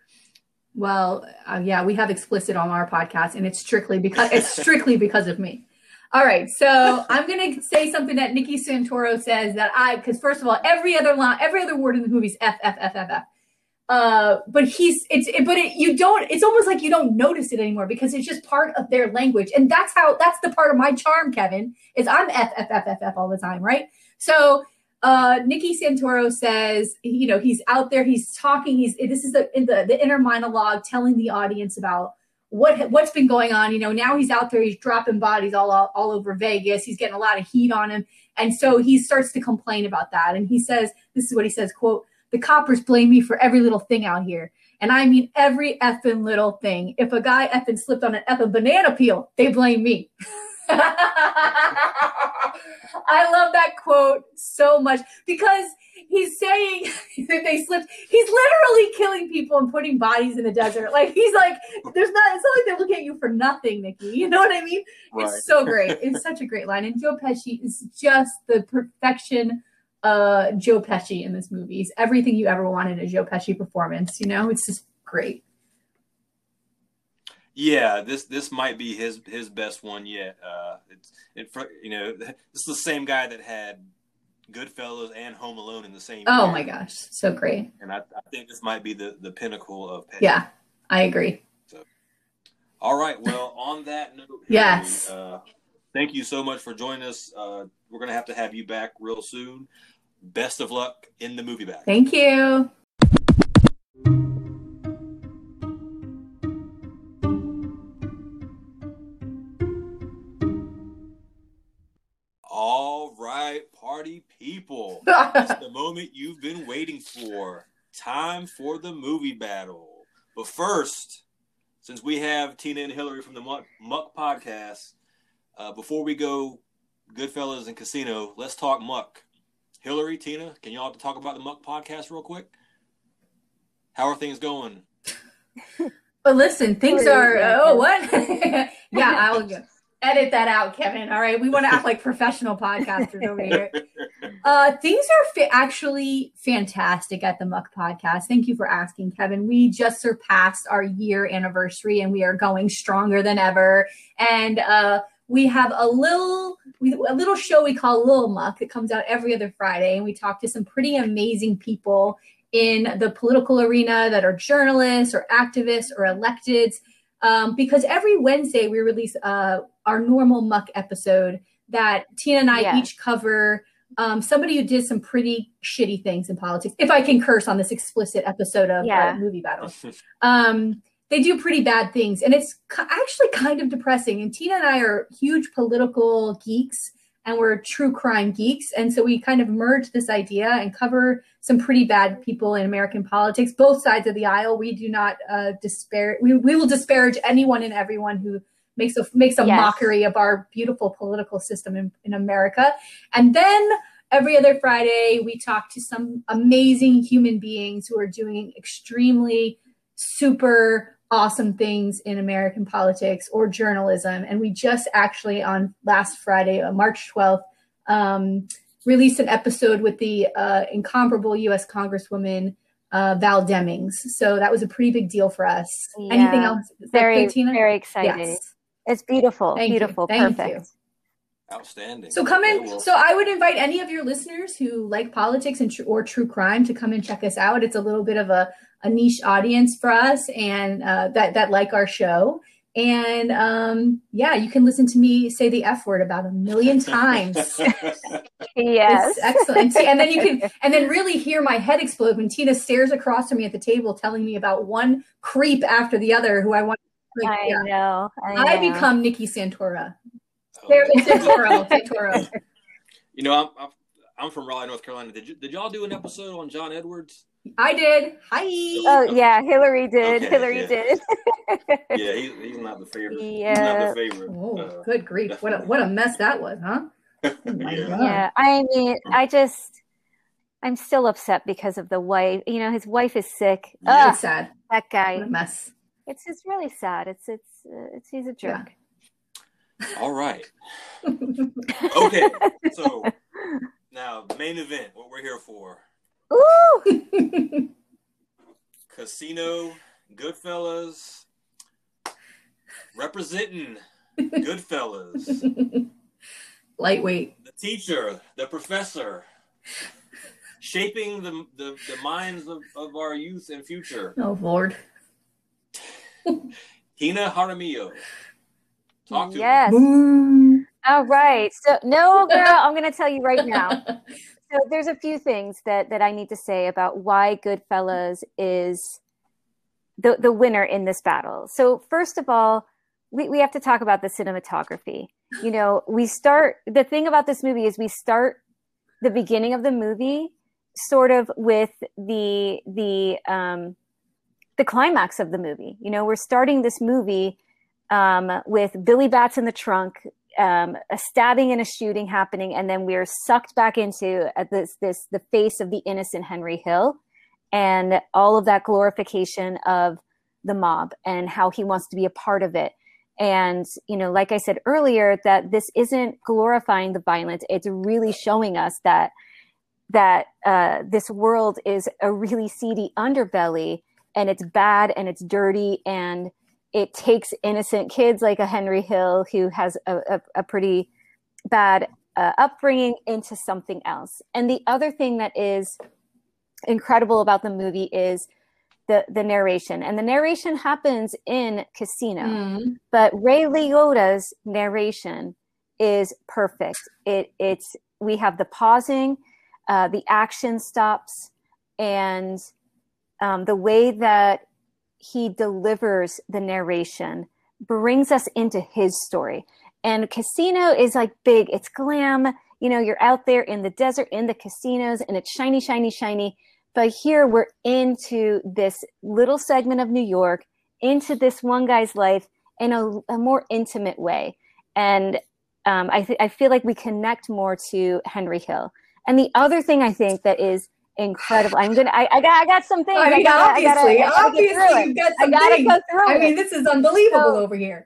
Well, uh, yeah, we have explicit on our podcast, and it's strictly because it's strictly because of me. All right, so I'm gonna say something that Nikki Santoro says that I, because first of all, every other line, every other word in the movie is F F F F F. Uh, but he's it's it, but it, you don't it's almost like you don't notice it anymore because it's just part of their language, and that's how that's the part of my charm, Kevin, is I'm F F F F F all the time, right? So uh, Nikki Santoro says, you know, he's out there, he's talking, he's this is the in the the inner monologue telling the audience about what what's been going on. You know, now he's out there, he's dropping bodies all all, all over Vegas, he's getting a lot of heat on him, and so he starts to complain about that, and he says, this is what he says, quote, "The coppers blame me for every little thing out here. And I mean every effing little thing. If a guy effing slipped on an effing banana peel, they blame me." I love that quote so much because he's saying that they slipped. He's literally killing people and putting bodies in the desert. Like, he's like, there's not, it's not like they look at you for nothing, Nikki. You know what I mean? Right. It's so great. It's such a great line. And Joe Pesci is just the perfection uh, Joe Pesci in this movie. He's everything you ever wanted a Joe Pesci performance. You know, it's just great. Yeah, this this might be his his best one yet. Uh, it's it you know this is the same guy that had Goodfellas and Home Alone in the same. Oh year. my gosh, so great! And I, I think this might be the the pinnacle of Pesci. Yeah, I agree. So, all right. Well, on that note, Hillary, yes. Uh, thank you so much for joining us. Uh, we're gonna have to have you back real soon. Best of luck in the movie battle. Thank you. All right, party people. It's the moment you've been waiting for. Time for the movie battle. But first, since we have Tina and Hillary from the Muck, Muck podcast, uh, before we go Goodfellas and Casino, let's talk Muck. Hillary, Tina, can y'all talk about the Muck podcast real quick? How are things going? But listen, things are, oh, what? Yeah, I'll go. Edit that out, Kevin. All right. We want to act like professional podcasters over here. Uh, things are fa- actually fantastic at the Muck podcast. Thank you for asking, Kevin. We just surpassed our year anniversary and we are going stronger than ever. And uh, we have a little, we, a little show we call Little Muck that comes out every other Friday. And we talk to some pretty amazing people in the political arena that are journalists or activists or electeds. Um, because every Wednesday we release uh, our normal Muck episode that Tina and I Yeah. each cover um, somebody who did some pretty shitty things in politics. If I can curse on this explicit episode of Yeah. uh, Movie Battle. Um, they do pretty bad things. And it's c- actually kind of depressing. And Tina and I are huge political geeks and we're true crime geeks. And so we kind of merge this idea and cover some pretty bad people in American politics, both sides of the aisle. We do not uh, disparage, we, we will disparage anyone and everyone who makes a, makes a Yes. mockery of our beautiful political system in, in America. And then every other Friday, we talk to some amazing human beings who are doing extremely super awesome things in American politics or journalism. And we just actually on last Friday, uh, March twelfth, um, released an episode with the uh, incomparable U S Congresswoman uh, Val Demings. So that was a pretty big deal for us. Yeah. Anything else? Is that Very, good, Tina? very excited. Yes. It's beautiful. Thank you. beautiful. Thank Perfect. you. Outstanding. So come Okay, in. well, So I would invite any of your listeners who like politics and tr- or true crime to come and check us out. It's a little bit of a, a niche audience for us, and uh, that that like our show. And um, yeah, you can listen to me say the F word about a million times. Yes. It's excellent. And then you can, and then really hear my head explode when Tina stares across from me at the table, telling me about one creep after the other who I want. Like, I yeah. know. I, I know. become Nikki Santora. oh, There is Santoro. Santoro. you know, I'm, I'm I'm from Raleigh, North Carolina. Did you did y'all do an episode on John Edwards? I did. Hi. Oh yeah, Hillary did. Okay, Hillary yeah. did. Yeah, he's he's not the favorite. He's Yeah. not the favorite. Oh, Uh, good grief. What a, what a mess that was, huh? Oh my Yeah. God. Yeah, I mean, I just, I'm still upset because of the wife. You know, his wife is sick. Yeah. Ugh, It's sad. that What a guy. mess. It's it's really sad. It's it's uh, it's he's a Yeah. jerk. All right. Okay. So now main event, what we're here for. Ooh, Casino, Goodfellas, representing Goodfellas. Lightweight. The teacher, the professor, shaping the the, the minds of, of our youth and future. Oh, Lord. Tina Jaramillo. Talk to yes. Boom. All right. So no, girl, I'm going to tell you right now. So there's a few things that that I need to say about why Goodfellas is the the winner in this battle. So first of all, we, we have to talk about the cinematography. You know, we start the thing about this movie is we start the beginning of the movie sort of with the the um the climax of the movie. You know, we're starting this movie um with Billy Bats in the trunk, um, a stabbing and a shooting happening, and then we're sucked back into at this this the face of the innocent Henry Hill, and all of that glorification of the mob and how he wants to be a part of it. And you know, like I said earlier, that this isn't glorifying the violence; it's really showing us that that uh, this world is a really seedy underbelly, and it's bad and it's dirty, and it takes innocent kids like a Henry Hill who has a, a, a pretty bad uh, upbringing into something else. And the other thing that is incredible about the movie is the the narration, and the narration happens in Casino, mm. but Ray Liotta's narration is perfect. It it's we have the pausing, uh, the action stops, and um, the way that he delivers the narration brings us into his story. And Casino is like big, it's glam. You know, you're out there in the desert, in the casinos, and it's shiny, shiny, shiny. But here we're into this little segment of New York, into this one guy's life in a, a more intimate way. And um, I, th- I feel like we connect more to Henry Hill. And the other thing I think that is incredible, I'm gonna, I, I got, I got some things. I mean, I gotta, obviously, I gotta, I gotta obviously, you've got some I gotta things. go through I it. mean, this is unbelievable so, over here.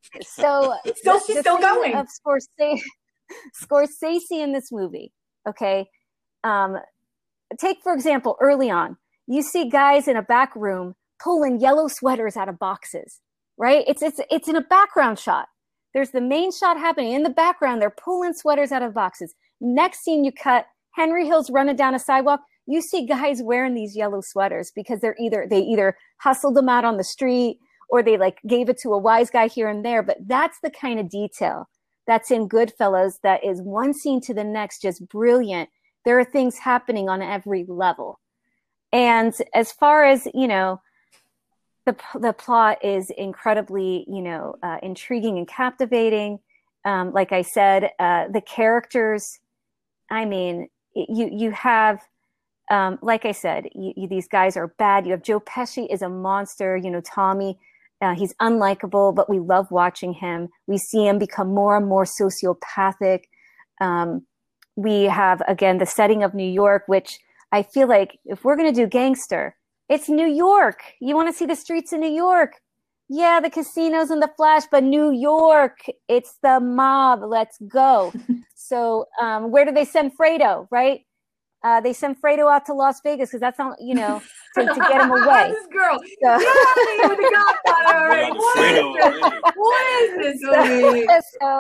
So still, she's still going. Of Scorsese, Scorsese in this movie, okay. Um, Take, for example, early on, you see guys in a back room pulling yellow sweaters out of boxes, right? It's it's it's in a background shot. There's the main shot happening. In the background, they're pulling sweaters out of boxes. Next scene, you cut, Henry Hill's running down a sidewalk. You see guys wearing these yellow sweaters because they're either they either hustled them out on the street or they like gave it to a wise guy here and there. But that's the kind of detail that's in Goodfellas that is one scene to the next, just brilliant. There are things happening on every level. And as far as, you know, the the plot is incredibly, you know, uh, intriguing and captivating. Um, like I said, uh, the characters, I mean, you you have, um, like I said, you, you, these guys are bad. You have Joe Pesci is a monster. You know, Tommy, uh, he's unlikable, but we love watching him. We see him become more and more sociopathic. Um, We have, again, the setting of New York, which I feel like if we're going to do gangster, it's New York. You want to see the streets in New York? Yeah, the casinos and the flash, but New York, it's the mob. Let's go. So um, where do they send Fredo, right? Uh, they send Fredo out to Las Vegas because that's not, you know, to, to get him away. This girl, so. Get out of here with the Godfather already. What, what is this? So, so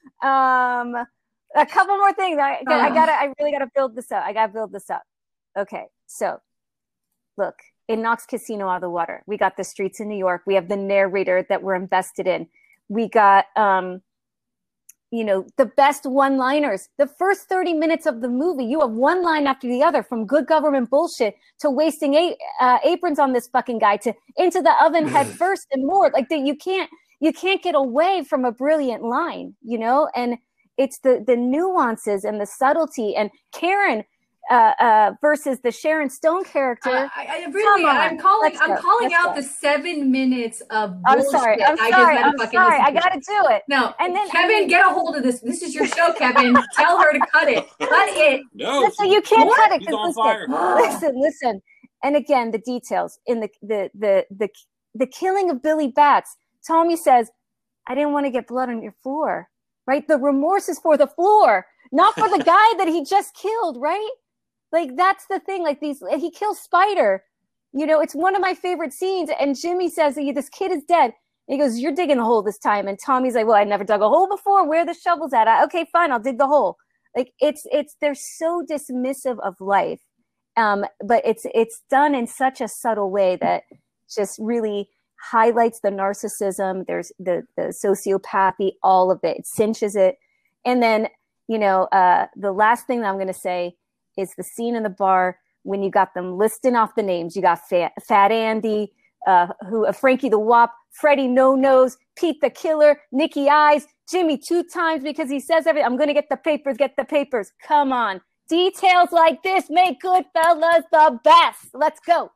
um, a couple more things. I, uh, I gotta. I really gotta build this up. I gotta build this up. Okay, so look, it knocks Casino out of the water. We got the streets in New York. We have the narrator that we're invested in. We got, um, you know, the best one-liners. The first thirty minutes of the movie, you have one line after the other, from good government bullshit to wasting a- uh, aprons on this fucking guy to into the oven head first and more. Like that, you can't you can't get away from a brilliant line, you know, and. It's the, the nuances and the subtlety, and Karen uh, uh, versus the Sharon Stone character. Uh, I, I really, I'm calling, Let's I'm go. calling Let's out go. the seven minutes of bullshit. I'm sorry. I'm I sorry. just I'm sorry. I got to do it. No, and then Kevin, I mean, get a hold of this. This is your show, Kevin. Tell her to cut it. Cut it. No, listen, you can't what? cut it. He's on listen, fire. listen, listen. And again, the details in the the the the the killing of Billy Batts. Tommy says, "I didn't want to get blood on your floor." Right? The remorse is for the floor, not for the guy that he just killed, right? Like, that's the thing. Like, these, he kills Spider. You know, it's one of my favorite scenes. And Jimmy says, this kid is dead. And he goes, you're digging the hole this time. And Tommy's like, well, I never dug a hole before. Where are the shovels at? I, okay, fine. I'll dig the hole. Like, it's, it's, they're so dismissive of life. Um, but it's, it's done in such a subtle way that just really highlights the narcissism, there's the the sociopathy, all of it. It cinches it. And then, you know, uh, the last thing that I'm going to say is the scene in the bar when you got them listing off the names. You got Fat, Fat Andy, uh, who uh, Frankie the Wop, Freddie No Nose, Pete the Killer, Nicky Eyes, Jimmy two times because he says everything. I'm going to get the papers, get the papers. Come on. Details like this make Goodfellas the best. Let's go.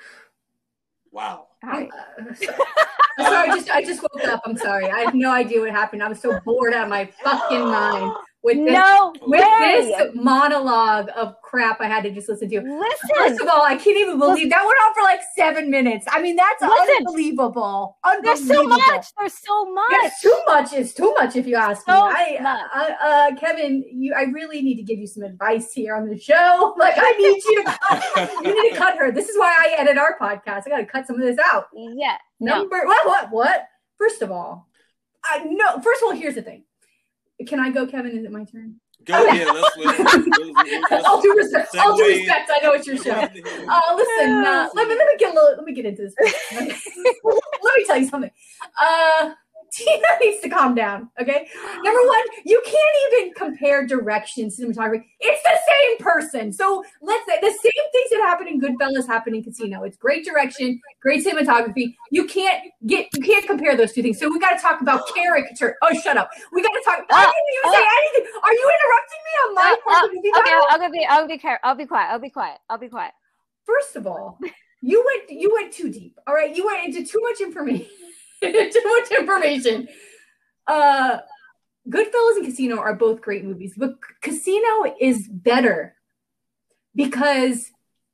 Wow. Right. Uh, sorry, I just I just woke up. I'm sorry. I have no idea what happened. I was so bored out of my fucking mind with this, no with way. this monologue of crap I had to just listen to. Listen. First of all, I can't even believe that went on for like seven minutes. I mean, that's Listen. unbelievable. There's so Unbelievable. much. There's so much. It's too much. It's too much if you ask So me. I, much. I, uh, Kevin, you, I really need to give you some advice here on the show. Like, I need you to cut. You need to cut her. This is why I edit our podcast. I got to cut some of this out. Yeah. No. Number what? What? What? First of all, I no. First of all, here's the thing. Can I go, Kevin? Is it my turn? Go ahead. Let's, let's, let's, let's all due respect. All due segue respect. I know it's your show. in. Uh, listen. Uh, let me let me get a little. Let me get into this. let me tell you something. Uh, Tina needs to calm down. Okay. Number one, you can't even compare direction cinematography. It's the same person. So let's say the same things that happen in Goodfellas happen in Casino. It's great direction, great cinematography. You can't get. You can't compare those two things. So we got to talk about caricature. Oh, shut up. We got to talk. I didn't even say anything. Are you interrupting me on my Uh, part uh, of the movie? okay, battle? I'll, I'll be. I'll be. Car- I'll be quiet. I'll be quiet. I'll be quiet. First of all, you went you went too deep. All right, you went into too much information. too much information. Uh, Goodfellas and Casino are both great movies, but Casino is better because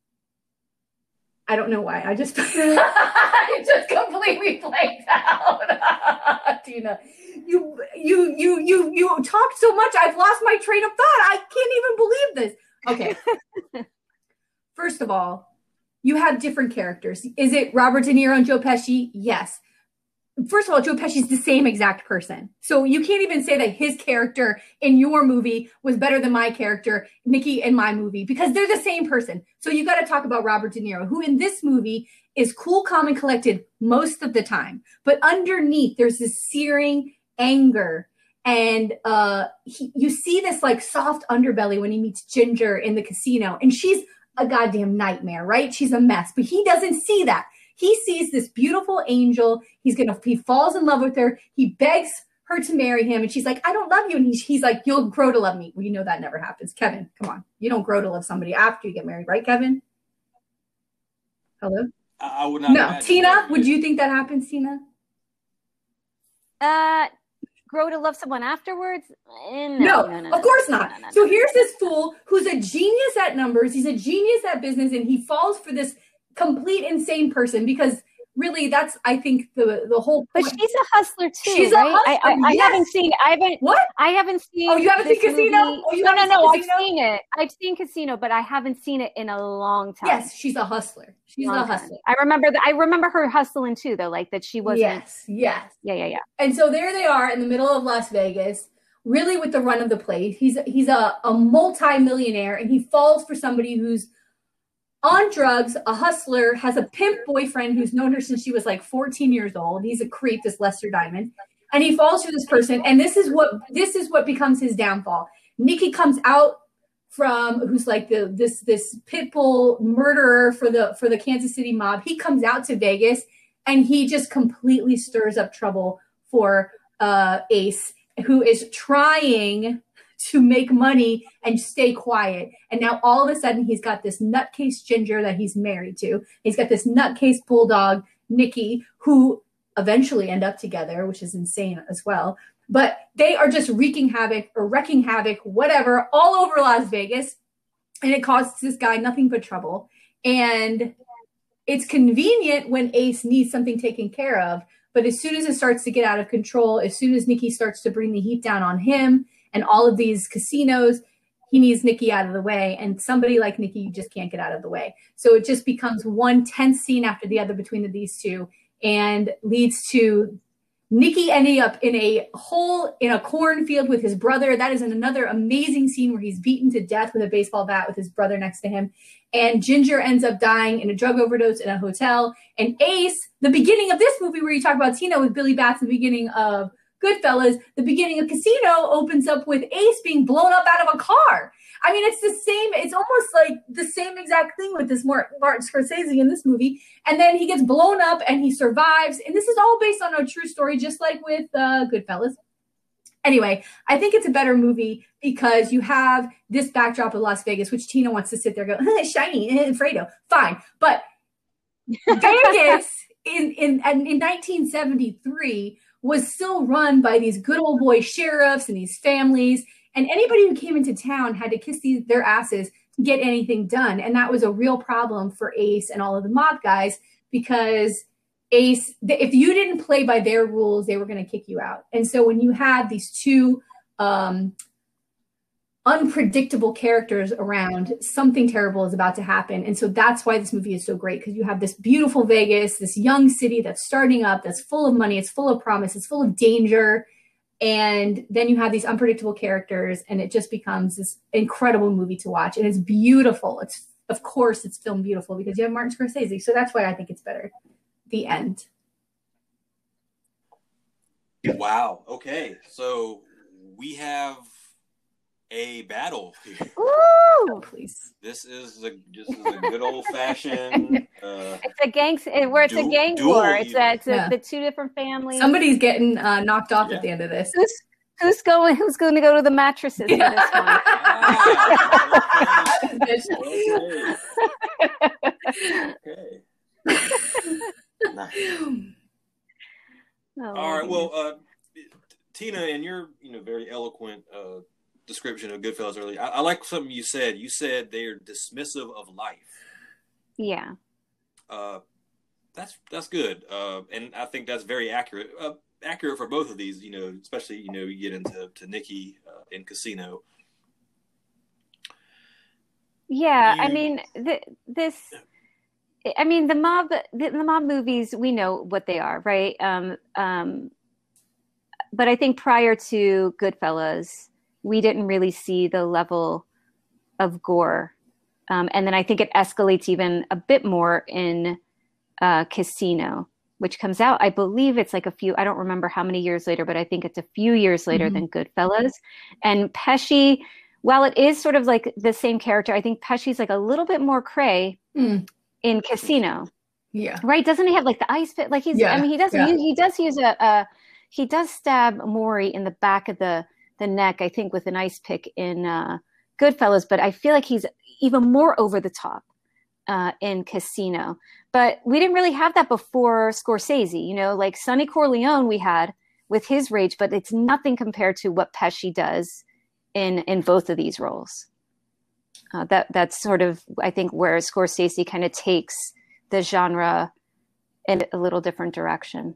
I don't know why. I just I just completely blanked out. Tina, you you you you you talked so much. I've lost my train of thought. I can't even believe this. Okay. First of all, you have different characters. Is it Robert De Niro and Joe Pesci? Yes. First of all, Joe Pesci's the same exact person. So you can't even say that his character in your movie was better than my character, Nikki, in my movie, because they're the same person. So you got to talk about Robert De Niro, who in this movie is cool, calm, and collected most of the time. But underneath, there's this searing anger. And uh, he, you see this like soft underbelly when he meets Ginger in the casino. And she's a goddamn nightmare, right? She's a mess. But he doesn't see that. He sees this beautiful angel. He's gonna. He falls in love with her. He begs her to marry him, and she's like, "I don't love you." And he's, he's like, "You'll grow to love me." Well, you know that never happens, Kevin. Come on, you don't grow to love somebody after you get married, right, Kevin? Hello. I, I would not. No, Tina. Would you think that happens, Tina? Uh, grow to love someone afterwards? Eh, no, No, no, no, no, of course no, not. no, no, no. So here's this fool who's a genius at numbers. He's a genius at business, and he falls for this complete insane person because really that's I think the the whole But point. she's a hustler too, She's a right? I, I, hustler, I yes. haven't seen. I haven't. What? I haven't seen. Oh, you haven't this seen Casino? movie. Oh, you no, no, haven't no. seen I've Casino? seen it. I've seen Casino, but I haven't seen it in a long time. Yes, she's a hustler. She's Long a time. hustler. I remember that. I remember her hustling too, though. Like that, she wasn't. Yes, yes. Yeah, yeah, yeah. And so there they are in the middle of Las Vegas, really with the run of the place. He's he's a, a multi-millionaire, and he falls for somebody who's on drugs, a hustler, has a pimp boyfriend who's known her since she was like fourteen years old. He's a creep, this Lester Diamond. And he falls for this person. And this is what this is what becomes his downfall. Nikki comes out from who's like the this this pit bull murderer for the for the Kansas City mob. He comes out to Vegas and he just completely stirs up trouble for uh, Ace, who is trying to make money and stay quiet. And now all of a sudden he's got this nutcase Ginger that he's married to. He's got this nutcase bulldog, Nikki, who eventually end up together, which is insane as well. But they are just wreaking havoc or wrecking havoc, whatever, all over Las Vegas. And it causes this guy nothing but trouble. And it's convenient when Ace needs something taken care of. But as soon as it starts to get out of control, as soon as Nikki starts to bring the heat down on him, and all of these casinos, he needs Nikki out of the way. And somebody like Nikki, you just can't get out of the way. So it just becomes one tense scene after the other between the, these two and leads to Nikki ending up in a hole in a cornfield with his brother. That is another amazing scene where he's beaten to death with a baseball bat with his brother next to him. And Ginger ends up dying in a drug overdose in a hotel. And Ace, the beginning of this movie where you talk about Tina with Billy Batts, the beginning of Goodfellas, the beginning of Casino opens up with Ace being blown up out of a car. I mean, it's the same. It's almost like the same exact thing with this Martin Scorsese in this movie. And then he gets blown up and he survives. And this is all based on a true story, just like with uh, Goodfellas. Anyway, I think it's a better movie because you have this backdrop of Las Vegas, which Tina wants to sit there and go, shiny, and Fredo. Fine. But Vegas in, in, in nineteen seventy-three was still run by these good old boy sheriffs and these families. And anybody who came into town had to kiss these, their asses to get anything done. And that was a real problem for Ace and all of the mob guys, because Ace, if you didn't play by their rules, they were going to kick you out. And so when you had these two um, unpredictable characters around, something terrible is about to happen. And so that's why this movie is so great, because you have this beautiful Vegas, this young city that's starting up, that's full of money, it's full of promise, it's full of danger. And then you have these unpredictable characters, and it just becomes this incredible movie to watch. And it's beautiful. It's, of course, it's filmed beautiful because you have Martin Scorsese. So that's why I think it's better. The end. Wow. Okay. So we have a battle here. Ooh! Please. This is a this is a good old fashioned. Uh, It's a gang, where it's Du- a gang duel war. It's, a, it's a, Yeah. the two different families. Somebody's getting uh, knocked off Yeah. at the end of this. Who's who's going? Who's going to go to the mattresses for this one? ah, okay. Okay. Nice. Oh, All right. my Well, uh, Tina, in your you know very eloquent uh, description of Goodfellas earlier, I, I like something you said. You said they're dismissive of life. yeah. Uh, that's that's good, uh, and I think that's very accurate. Uh, accurate for both of these, you know, especially you know you get into to Nikki uh, in Casino. Yeah, I You- mean, the, this. I mean, the mob. The, the mob movies. We know what they are, right? Um, um, but I think prior to Goodfellas, we didn't really see the level of gore, um, and then I think it escalates even a bit more in uh, Casino, which comes out. I believe it's like a few. I don't remember how many years later, but I think it's a few years later Mhm. than Goodfellas. And Pesci, while it is sort of like the same character, I think Pesci's like a little bit more cray Mm. in Casino, Yeah. right? Doesn't he have like the ice pit? Like he's, Yeah, I mean, he does, yeah. he, he does use a, a, he does stab Maury in the back of the, the neck, I think with an ice pick in uh, Goodfellas, but I feel like he's even more over the top uh, in Casino. But we didn't really have that before Scorsese, you know, like Sonny Corleone we had with his rage, but it's nothing compared to what Pesci does in, in both of these roles. Uh, that that's sort of, I think, where Scorsese kind of takes the genre in a little different direction.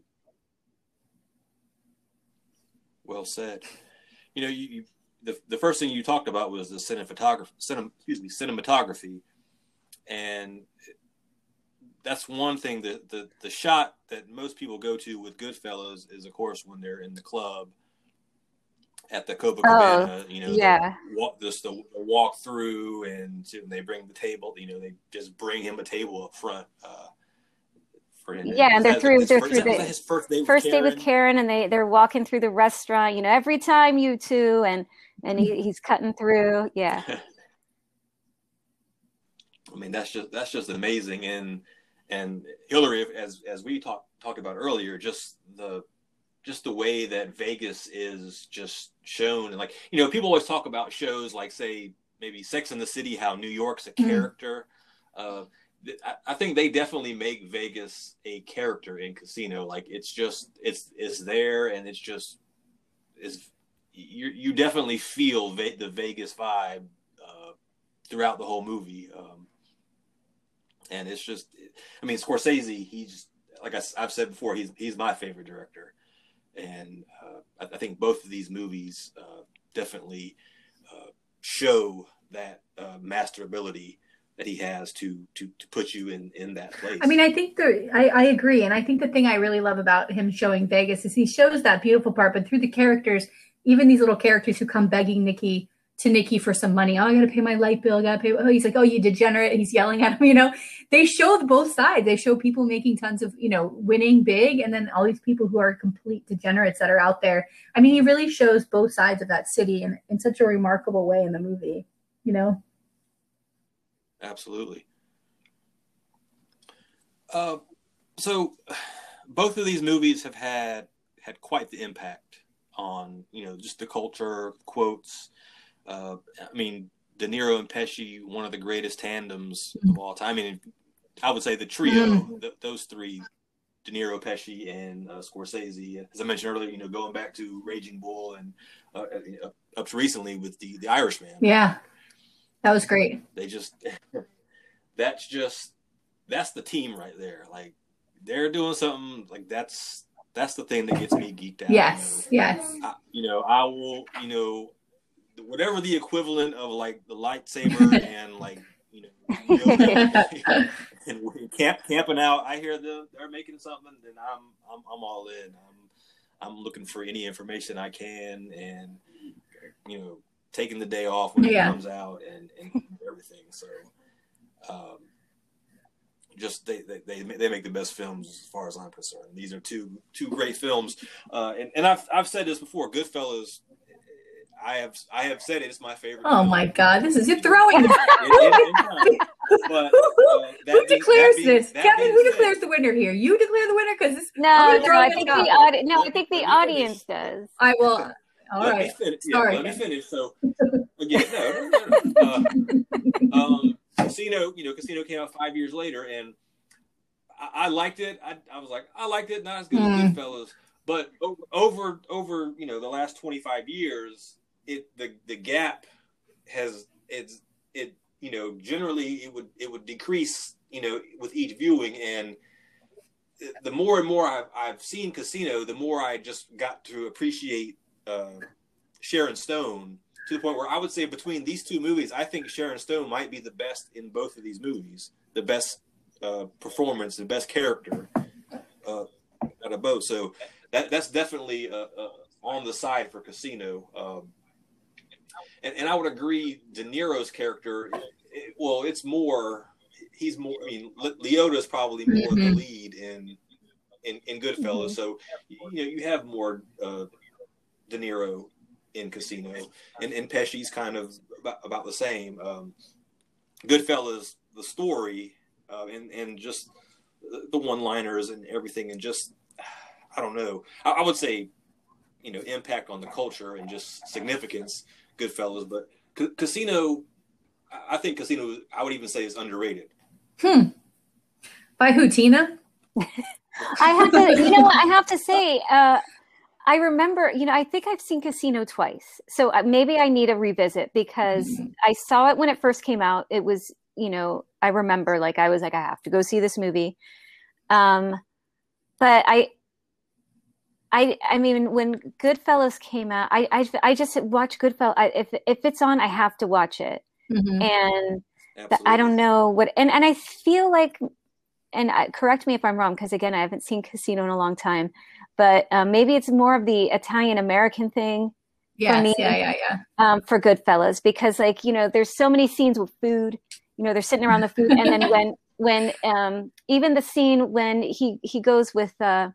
Well said. You know, you, you the the first thing you talked about was the cinematography, cinem, excuse me, cinematography, and that's one thing that the the shot that most people go to with Goodfellas is, of course, when they're in the club at the Copacabana. Oh, you know, yeah. the walk, just the, the walk through, and so they bring the table. You know, they just bring him a table up front. Uh, for him. Yeah, and they're Is that through- his they're first, through is that- was the that his first day with First day with Karen? Karen, and they they're walking through the restaurant. You know, every time you two, and and he, he's cutting through. Yeah, I mean, that's just that's just amazing. And and Hillary, as as we talked talked about earlier, just the just the way that Vegas is just shown, and like you know, people always talk about shows like, say, maybe Sex and the City, how New York's a character. Mm-hmm. Uh, I, I think they definitely make Vegas a character in Casino. Like it's just it's it's there, and it's just is you you definitely feel ve- the Vegas vibe uh, throughout the whole movie. Um, and it's just, I mean, Scorsese, he's like I, I've said before, he's he's my favorite director, and uh, I, I think both of these movies uh, definitely uh, show that uh, master ability that he has to to to put you in in that place. I mean, I think the I, I agree, and I think the thing I really love about him showing Vegas is he shows that beautiful part, but through the characters, even these little characters who come begging Nikki to Nikki for some money. Oh, I got to pay my light bill. I got to pay. Oh, he's like, oh, you degenerate. And he's yelling at him. You know, they show both sides. They show people making tons of, you know, winning big, and then all these people who are complete degenerates that are out there. I mean, he really shows both sides of that city in, in such a remarkable way in the movie. You know. Absolutely. Uh, so both of these movies have had had quite the impact on, you know, just the culture, quotes. Uh, I mean, De Niro and Pesci, one of the greatest tandems of all time. I mean, I would say the trio, Mm. th- those three De Niro, Pesci, and uh, Scorsese. As I mentioned earlier, you know, going back to Raging Bull and uh, up to recently with the the Irishman. Yeah, that was great. They just that's just that's the team right there. Like they're doing something like that's that's the thing that gets me geeked out. Yes, you know? yes. I, you know, I will. You know, whatever the equivalent of like the lightsaber and like you know. And camp, camping out, I hear the, they're making something, then I'm I'm I'm all in. I'm I'm looking for any information I can, and you know, taking the day off when yeah. it comes out, and, and everything. So, um, just they, they they they make the best films as far as I'm concerned. These are two two great films, uh, and and I've I've said this before. Goodfellas. I have I have said it, it's my favorite. Oh film. My God, this is you throwing. It, it, it, but, uh, who being, declares being, this, Kevin? Who said, declares the winner here? You declare the winner because no, no. I think the audi- no, I think the audience does. I will. All let right. Me finish. Sorry. Yeah, let me finish. So again, no, no, no, no. Uh, um, Casino, you know, Casino came out five years later, and I, I liked it. I, I was like, I liked it, not as good mm. as Goodfellas, but over, over, over, you know, the last twenty-five years. It the the gap has it's it you know generally it would it would decrease you know with each viewing, and the more and more I've I've seen Casino, the more I just got to appreciate uh, Sharon Stone to the point where I would say between these two movies, I think Sharon Stone might be the best in both of these movies, the best uh, performance, the best character uh, out of both. So that that's definitely uh, uh, on the side for Casino. Um, And, and I would agree, De Niro's character, it, well, it's more, he's more, I mean, Le- Liotta is probably more mm-hmm. the lead in in, in Goodfellas. Mm-hmm. So, you know, you have more uh, De Niro in Casino. And, and Pesci's kind of about, about the same. Um, Goodfellas, the story, uh, and, and just the, the one-liners and everything, and just, I don't know. I, I would say, you know, impact on the culture and just significance. Goodfellas, but C- Casino, I think Casino, I would even say is underrated. Hmm. By who, Tina? I have to, you know what, I have to say, uh, I remember, you know, I think I've seen Casino twice. So maybe I need a revisit because mm-hmm. I saw it when it first came out. It was, you know, I remember like, I was like, I have to go see this movie. Um, but I, I, I mean, when Goodfellas came out, I, I, I just watch Goodfellas. I, if if it's on, I have to watch it. Mm-hmm. And the, I don't know what, and, and I feel like, and I, correct me if I'm wrong, because again, I haven't seen Casino in a long time, but um, maybe it's more of the Italian American thing. Yes, for me, yeah, yeah, yeah. Um, for Goodfellas, because like, you know, there's so many scenes with food, you know, they're sitting around the food. And then when, when um, even the scene when he, he goes with, uh,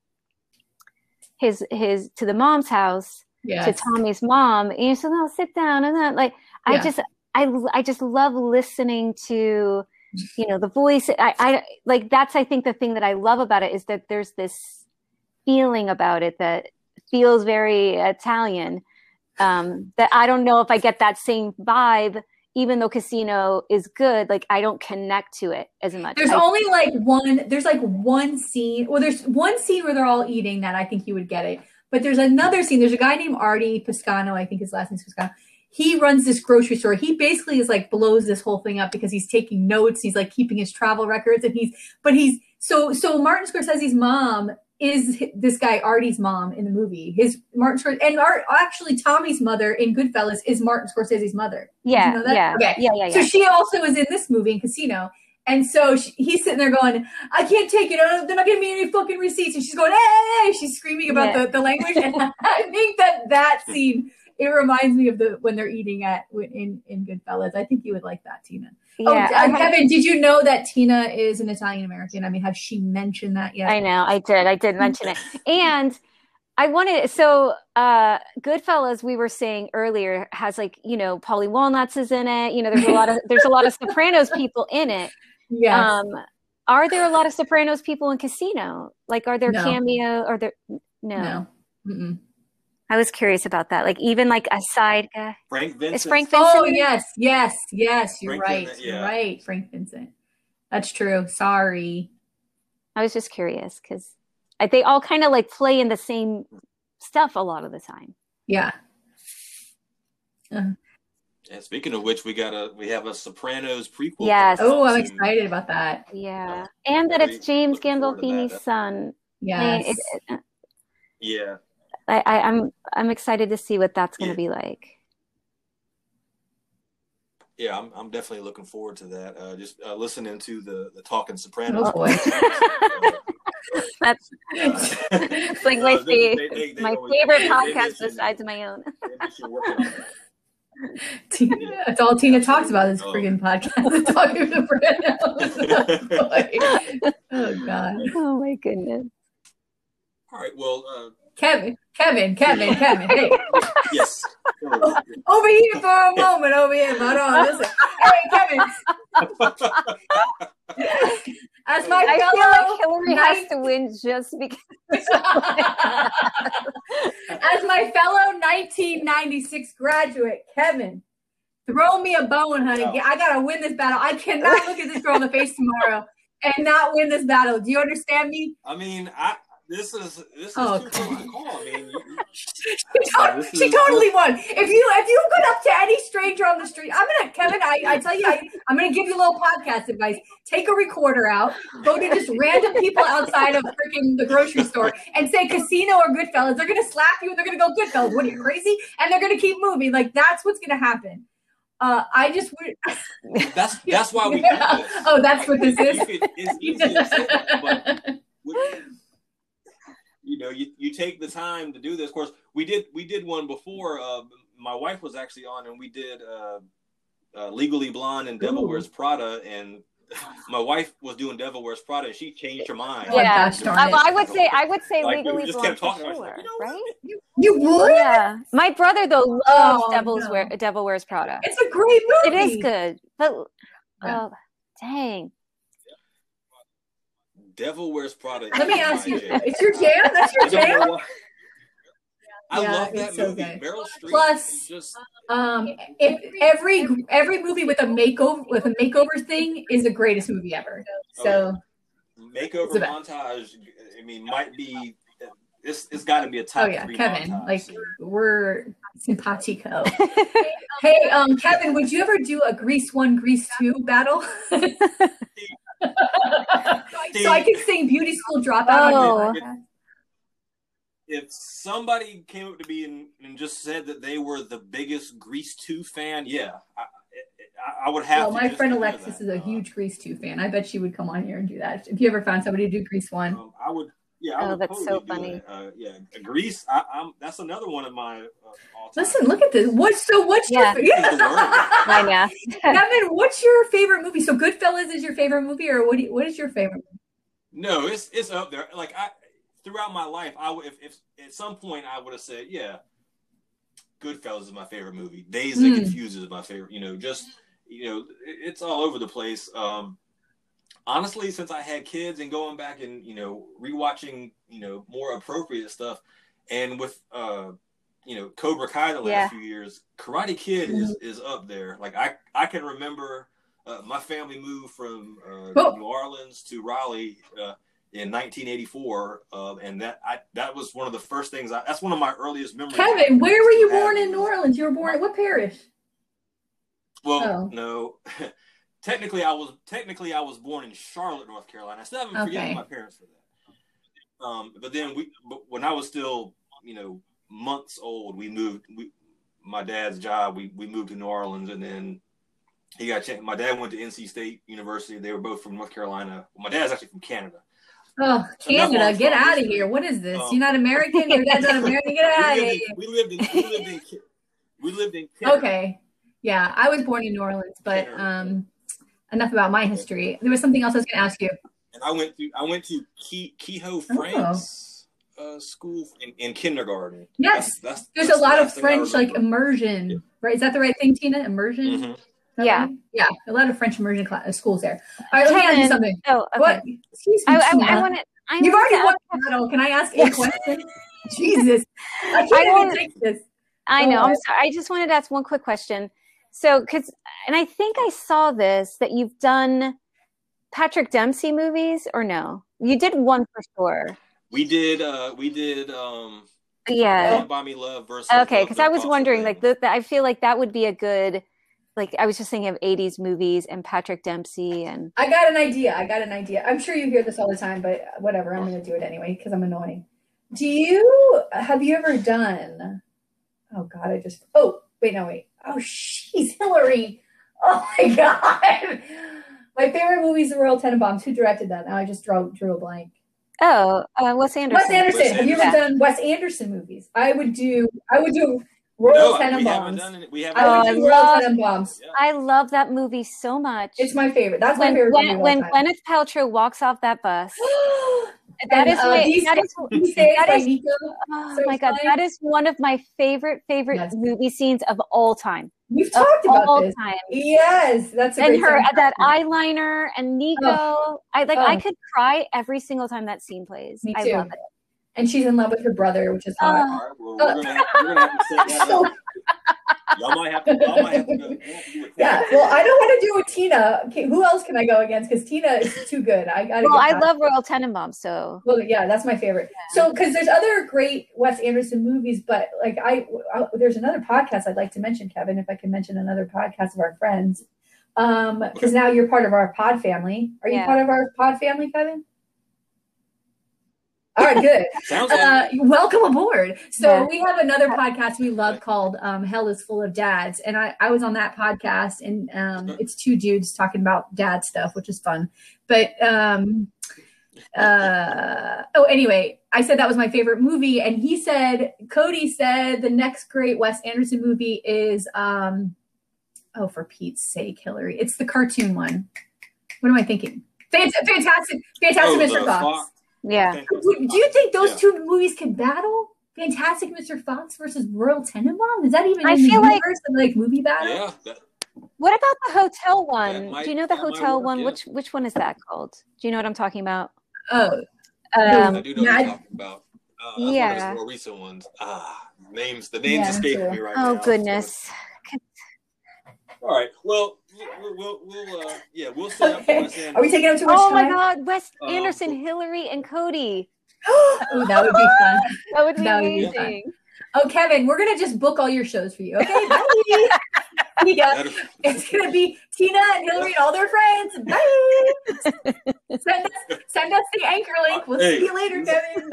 his his to the mom's house, yes. to Tommy's mom, and you said, "No, sit down," and then like yeah. I just I I just love listening to, you know, the voice. I I like that's I think the thing that I love about it is that there's this feeling about it that feels very Italian. Um, that I don't know if I get that same vibe. Even though Casino is good, like I don't connect to it as much. There's I, only like one, there's like one scene, well, there's one scene where they're all eating that I think you would get it. But there's another scene, there's a guy named Artie Piscano, I think his last name's Piscano. He runs this grocery store. He basically is like blows this whole thing up because he's taking notes. He's like keeping his travel records and he's, but he's, so, so Martin Scorsese's mom is this guy Artie's mom in the movie. His Martin Scorsese and Art, actually Tommy's mother in Goodfellas is Martin Scorsese's mother. Yeah, you know that? yeah, okay. yeah, yeah, yeah. So she also is in this movie in Casino, and so she, he's sitting there going, "I can't take it. Uh, they're not giving me any fucking receipts." And she's going, "Hey!" hey! She's screaming about yeah. the, the language, and I think that that scene it reminds me of the when they're eating at in in Goodfellas. I think you would like that, Tina. Yeah, oh, uh, Kevin, did you know that Tina is an Italian American? I mean, has she mentioned that yet? I know, I did. I did mention it. And I wanted, so uh, Goodfellas, we were saying earlier, has like, you know, Paulie Walnuts is in it. You know, there's a lot of, there's a lot of Sopranos people in it. Yes. Um, are there a lot of Sopranos people in Casino? Like, are there no. cameo? Are there, no. No. Mm-mm. I was curious about that. Like even like a side guy. Frank Vincent. Is Frank Vincent? Oh yes, yes, yes. You're Frank right. Vincent, yeah. You're right. Frank Vincent. That's true. Sorry. I was just curious because They all kind of like play in the same stuff a lot of the time. Yeah. And speaking of which, we got a we have a Sopranos prequel. Yes. Oh, I'm excited about that. Yeah, Uh, and that very it's James looking forward to Gandolfini's that. son. Yes. It- it- Yeah. I, I, I'm I'm excited to see what that's going to Yeah. be like. Yeah, I'm I'm definitely looking forward to that. Uh, just uh, listening to the the Talking Sopranos. Oh, boy. That's it's like my Uh, they- fa- they- they- they my always- favorite they- they podcast mention- besides my own. they mention working on that. Tina- That's all Tina talks about this Oh. friggin' podcast. Talking to Sopranos. Oh, God. Oh my goodness. All right. Well, uh, Kevin, Kevin, Kevin, Kevin. Hey, yes. over here for a moment. Over here, hold on. Listen. Hey, Kevin. As my I fellow, feel like Hillary has night- to win just because. As my fellow nineteen ninety-six graduate, Kevin, throw me a bone, honey. Wow. I gotta win this battle. I cannot look at this girl in the face tomorrow and not win this battle. Do you understand me? I mean, I this is this is Oh, too close to call. I mean, you, She, to- this she is- totally won. If you if you go up to any stranger on the street, I'm gonna Kevin. I, I tell you, I, I'm gonna give you a little podcast advice. Take a recorder out, go to just random people outside of freaking the grocery store, and say Casino or Goodfellas. They're gonna slap you and they're gonna go Goodfellas. What are you, crazy? And they're gonna keep moving. Like that's what's gonna happen. Uh, I just would. that's that's why we do this. Oh, that's what this is. You could- it's easy to say that, but with- you know, you, you take the time to do this. Of course, we did we did one before. Uh, my wife was actually on, and we did uh, uh, Legally Blonde and Devil Ooh. Wears Prada, and my wife was doing Devil Wears Prada, and she changed her mind. Oh, Yeah, gosh darn I, it. I would say I would say Like, we Legally just Blonde kept for talking, I was sure, like, you know what? right? You would? Yeah, my brother though loves Oh, Devil's no. Wear, Devil Wears Prada. It's a great It movie. is good, but Yeah. oh, dang. Devil Wears Prada. Let me is ask my you, jam. it's your jam? That's your I don't jam? know why. I Yeah, love that it's so movie. good. Meryl Streep Plus- is just Um, if every every movie with a makeover with a makeover thing is the greatest movie ever. So makeover It's the best. montage. I mean, might be. It's it's got to be a top oh yeah, three Kevin, montage. like we're simpatico. Hey, um, Kevin, would you ever do a Grease one, Grease two battle? so I can sing Beauty School Dropout Oh. on your podcast. If somebody came up to me and, and just said that they were the biggest Grease two fan, yeah, I, I, I would have. Well, to my just friend to hear Alexis that. is a Uh, huge Grease two fan. I bet she would come on here and do that. If you ever found somebody to do Grease one. um, I would. Yeah, I Oh, would that's so totally do funny. that. Uh, yeah, Grease. I, I'm. That's another one of my. Uh, all-time Listen, look at this. What's so what's Yeah. your He's the word. I know. Kevin, what's your favorite movie? So Goodfellas is your favorite movie, or what do you, what is your favorite movie? No, it's it's up there. Like I, throughout my life, I would if, if at some point I would have said, yeah, Goodfellas is my favorite movie. Days Mm. That Confuse is my favorite. You know, just you know, it, it's all over the place. Um, honestly, since I had kids and going back and you know rewatching, you know, more appropriate stuff, and with uh, you know, Cobra Kai the last Yeah. few years, Karate Kid is is up there. Like I I can remember. Uh, my family moved from uh, Oh. New Orleans to Raleigh uh, in nineteen eighty-four, uh, and that I, that was one of the first things. I, that's one of my earliest memories. Kevin, where were you Still have born it. in New Orleans? You were born what parish? Well, Oh. no, technically I was technically I was born in Charlotte, North Carolina. I still haven't forgiven Okay. my parents for that. Um, but then we, but when I was still, you know, months old, we moved. We, my dad's job, we we moved to New Orleans, and then. He got changed. My dad went to N C State University. They were both from North Carolina. Well, my dad's actually from Canada. Oh, Canada, Enough get on out of history. here. What is this? Um, You're not American? Your dad's not American? Get out of we, here. lived in, we lived in we lived in we lived in Canada. Okay. Yeah, I was born in New Orleans, but Canada. um, enough about my history. There was something else I was going to ask you. And I went to I went to Key, Oh. Kehoe, France uh, school in, in kindergarten. Yes. That's, that's, There's that's a the lot of last thing I French, like remember. immersion, right? Is that the right thing, Tina? Immersion? Mhm. Is that Yeah. right? Yeah, a lot of French immersion class, uh, schools there. All right, let me ask you Kevin, something. Oh, okay. What? Excuse me, I, I, Tina. I want to. You've already won the battle. Can I ask a question? Jesus. I can't I even wanna- take this. I Go know. I'm ahead. sorry. I just wanted to ask one quick question. So, because, and I think I saw this that you've done Patrick Dempsey movies, or no? You did one for sure. We did. Uh, we did. Um, Yeah. Can't Buy Me Love versus. Okay, because I Don't was Cost a wondering, Thing. like, the, the, I feel like that would be a good, like, I was just thinking of eighties movies and Patrick Dempsey and. I got an idea. I got an idea. I'm sure you hear this all the time, but whatever. I'm going to do it anyway because I'm annoying. Do you have you ever done? Oh God, I just. Oh wait, no wait. Oh, she's Hillary. Oh my God. My favorite movie is The Royal Tenenbaums. Who directed that? Now I just drew drew a blank. Oh, uh, Wes Anderson. Wes Anderson. Wes Have you ever Anderson. done Wes Anderson movies? I would do. I would do Royal No, we haven't Tenenbaums. done it. We haven't. Oh, I done would I do it. Royal love- Tenenbaums. Yeah. I love that movie so much. It's my favorite. That's my when favorite when, movie of when all time. Gwyneth Paltrow walks off that bus. That And, is uh, my These that Days- is These Days that by is- Nico. oh So my god, fine. that is one of my favorite favorite Yes. movie scenes of all time. We've Of talked about all this. time. Yes, that's a And great her soundtrack. that eyeliner and Nico. I like I Oh. could cry every single time that scene plays. Me I too. love it. And she's in love with her brother, which is hot. Oh. All right, well, we're gonna have, we're gonna have to set that So- up. Y'all might have to. Y'all might have to go. We'll have to do it Yeah, quick. well, I know how to do with Tina. Okay, who else can I go against? Because Tina is too good. I gotta. Well, get I past- love Royal Tenenbaums, so Well, yeah, that's my favorite. So, because there's other great Wes Anderson movies, but like I, I, there's another podcast I'd like to mention, Kevin, if I can mention another podcast of our friends. Um, because now you're part of our pod family. Are you Yeah. part of our pod family, Kevin? All right, good. Sounds like Uh, welcome aboard. So Yeah. we have another podcast we love called um, Hell is Full of Dads. And I, I was on that podcast, and um, it's two dudes talking about dad stuff, which is fun. But um, uh, oh, anyway, I said that was my favorite movie. And he said, Cody said the next great Wes Anderson movie is, um, oh, for Pete's sake, Hillary. It's the cartoon one. What am I thinking? Fant- Fantastic, Fantastic oh, Mister the Fox. Fox- yeah. Fantastic Do do you Fox. think those Yeah. two movies could battle? Fantastic Mister Fox versus Royal Tenenbaums? Is that even I in the feel like- universe of like movie battle? Yeah. That, What about the hotel one? might- Do you know the that might hotel work, one? yeah. Which which one is that called? Do you know what I'm talking about? Oh, Um, I do know what Mad- you're talking about. Uh, that's one of Yeah. the more recent ones. Ah, names. The names Yeah, escape sure. me right now. oh goodness. All right. Well, we'll, we'll, we'll uh, yeah, we'll set up. okay. Wes Anderson. Are we taking up too much Oh my time? God, Wes Uh, Anderson, Hillary, and Cody. Oh, that would be fun. That would be That would be fun. amazing. Oh, Kevin, we're gonna just book all your shows for you. Okay, bye. Yeah, That'll- it's gonna be Tina and Hillary and all their friends. Bye. Send us, send us the anchor link. We'll Hey. see you later, Kevin.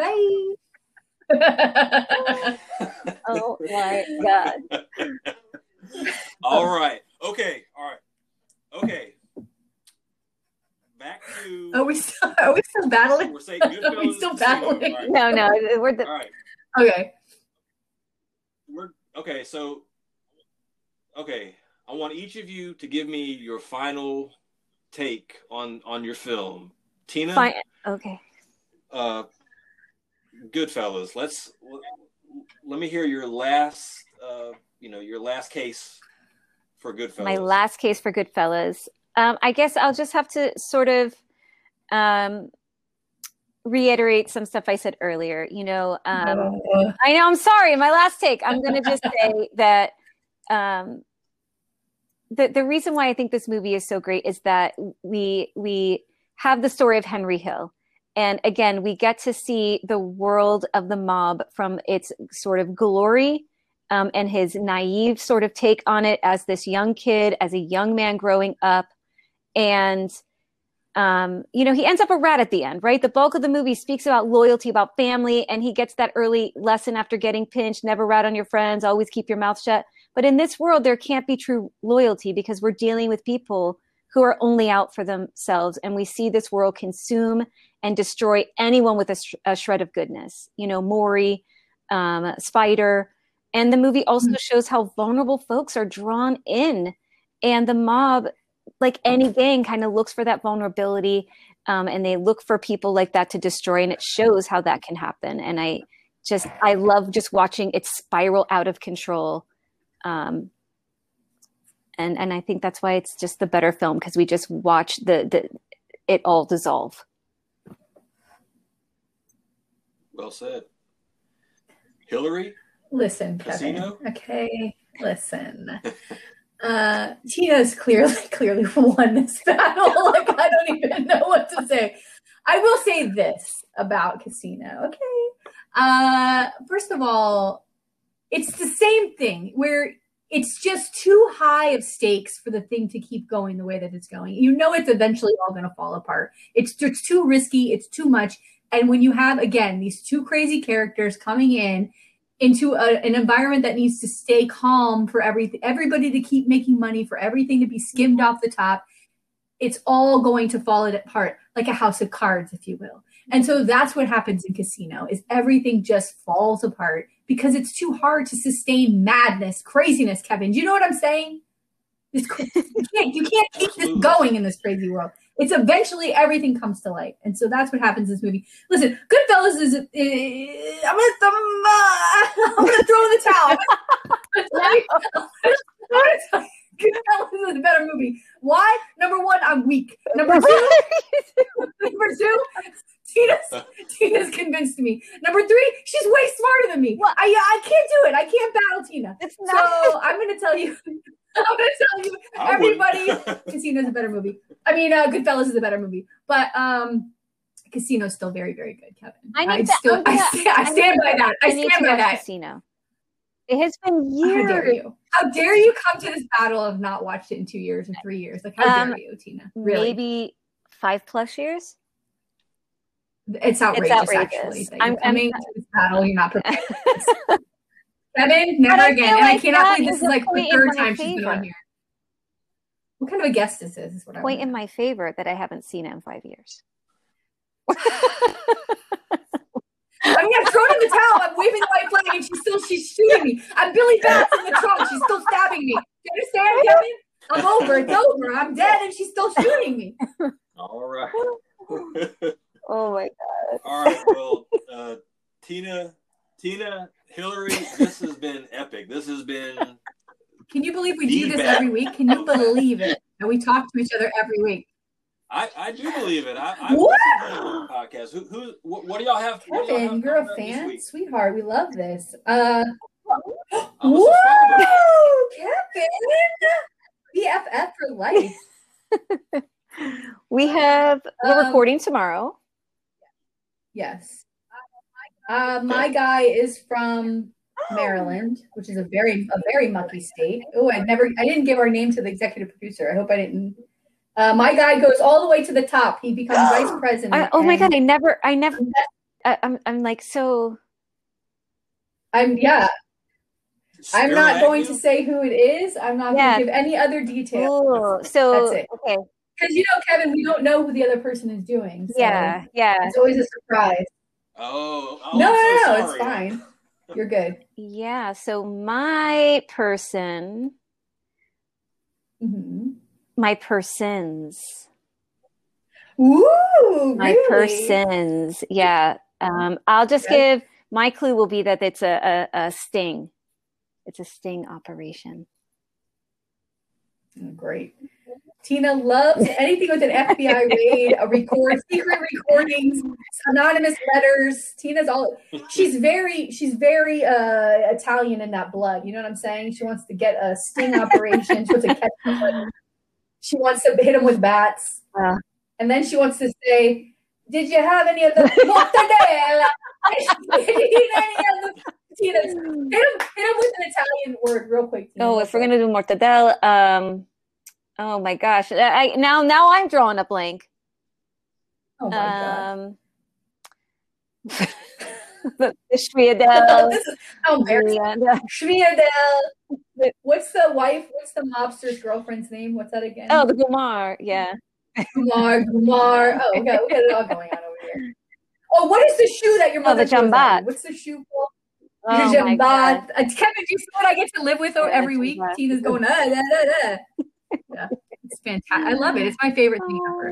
Bye. Oh my God. All right. Okay. All right. Okay. Back to. Are we still, are we still battling? We're saying Goodfellas. Are we still Casino. battling? All right. No, no, we're the All right. Okay. We're okay. So, okay, I want each of you to give me your final take on on your film. Tina, fine. Okay. uh, Goodfellas. Let's let me hear your last, uh, you know, your last case for Goodfellas. My last case for Goodfellas. Um, I guess I'll just have to sort of um, reiterate some stuff I said earlier. You know, um, Uh, I know. I'm sorry. My last take. I'm going to just say that um, the the reason why I think this movie is so great is that we we have the story of Henry Hill, and again, we get to see the world of the mob from its sort of glory um, and his naive sort of take on it as this young kid, as a young man growing up, and. Um, you know, he ends up a rat at the end, right? The bulk of the movie speaks about loyalty, about family, and he gets that early lesson after getting pinched, never rat on your friends, always keep your mouth shut. But in this world, there can't be true loyalty because we're dealing with people who are only out for themselves. And we see this world consume and destroy anyone with a, sh- a shred of goodness. You know, Maury, um, Spider. And the movie also shows how vulnerable folks are drawn in. And the mob, like any gang, kind of looks for that vulnerability, um, and they look for people like that to destroy, and it shows how that can happen. And I just, I love just watching it spiral out of control. Um, and, and I think that's why it's just the better film, because we just watch the, the, it all dissolve. Well said. Hillary? listen, Kevin. Casino? Okay, listen. Uh, Tina's clearly clearly won this battle. Like I don't even know what to say. I will say this about Casino. Okay. Uh, first of all, it's the same thing where it's just too high of stakes for the thing to keep going the way that it's going. You know, it's eventually all going to fall apart. It's it's too risky. It's too much. And when you have, again, these two crazy characters coming in into a, an environment that needs to stay calm for everything, everybody to keep making money, for everything to be skimmed off the top, it's all going to fall apart like a house of cards, if you will. And so that's what happens in Casino, is everything just falls apart because it's too hard to sustain madness, craziness, Kevin. Do you know what I'm saying? This, you can't, you can't keep this going in this crazy world. It's eventually everything comes to light. And so that's what happens in this movie. Listen, Goodfellas is, uh, I'm going to I'm gonna throw in the towel. I'm going to tell you, Goodfellas is a better movie. Why? Number one, I'm weak. Number two, number two, Tina's, Tina's convinced me. Number three, she's way smarter than me. Well, I I can't do it. I can't battle Tina. It's not- so I'm going to tell you, I'm going to tell you, I everybody, Casino's a better movie. I mean, uh, Goodfellas is a better movie. But um, Casino's still very, very good, Kevin. I, need I, to, still, I, stand, I stand by that. I, I stand by that. Casino. It has been years. How dare you? How dare you come to this battle of not watched it in two years or three years? Like, how um, dare you, Tina? Really? Maybe five plus years? It's outrageous, it's outrageous. actually. I'm coming I'm, to this battle. You're not prepared. Kevin, never again. And like I cannot believe this is like the third time favor. she's been on here. What kind of a guest this is? is what point in my favor that I haven't seen it in five years. I mean, I've thrown in the towel. I'm waving the white flag, and she's still she's shooting me. I'm Billy Bats in the trunk. She's still stabbing me. You understand, Kevin? I'm over. It's over. I'm dead, and she's still shooting me. All right. Oh my god. All right. Well, uh, Tina, Tina, Hillary, this has been epic. This has been. Can you believe we do this every week? Can you believe it? And we talk to each other every week. I, I do believe it. I, I listen to the podcast. Who, who, what, what do y'all have? Kevin, y'all have you're a fan, sweetheart. We love this. Uh, whoa, Kevin, B F F for life. We have. We're um, recording tomorrow. Yes. Uh, my guy is from Maryland, which is a very a very mucky state. Oh, I never. I didn't give our name to the executive producer. I hope I didn't. Uh, my guy goes all the way to the top. He becomes vice president. I, oh my god! I never, I never. I, I'm, I'm like so. I'm yeah. I'm not going to say who it is. I'm not yeah. going to give any other details. Ooh, so that's it. Okay. Because you know, Kevin, we don't know who the other person is doing. So yeah, yeah. It's always a surprise. Oh, oh no, I'm no, so no, sorry. It's fine. You're good. Yeah. So my person. Mm-hmm. My persons. Ooh, my really? persons. Yeah. Um, I'll just okay. give my clue will be that it's a, a, a sting. It's a sting operation. Oh, great. Tina loves anything with an F B I raid, a record, secret recordings, anonymous letters. Tina's all she's very she's very uh, Italian in that blood. You know what I'm saying? She wants to get a sting operation. She wants to catch someone. She wants to hit him with bats. Uh, and then she wants to say, did you have any of the mortadella? Did you eat any of the Tina, hit him, hit him with an Italian word real quick. Tina. Oh, if we're gonna do mortadella, um, oh my gosh! I, now, now I'm drawing a blank. Oh my um, god! The Schmiedel. This is how embarrassing. Schmiedel. What's the wife? What's the mobster's girlfriend's name? What's that again? Oh, the Gumar. Yeah. Gumar. Gumar. Oh, okay. We got it all going on over here. Oh, what is the shoe that your mother? Oh, the jambat. What's the shoe called? Oh, your jambat. Uh, Kevin, do you see what I get to live with yeah, every week? Jambat. Tina's going, uh, da, da, da. Yeah, it's fantastic. I love it. It's my favorite thing ever.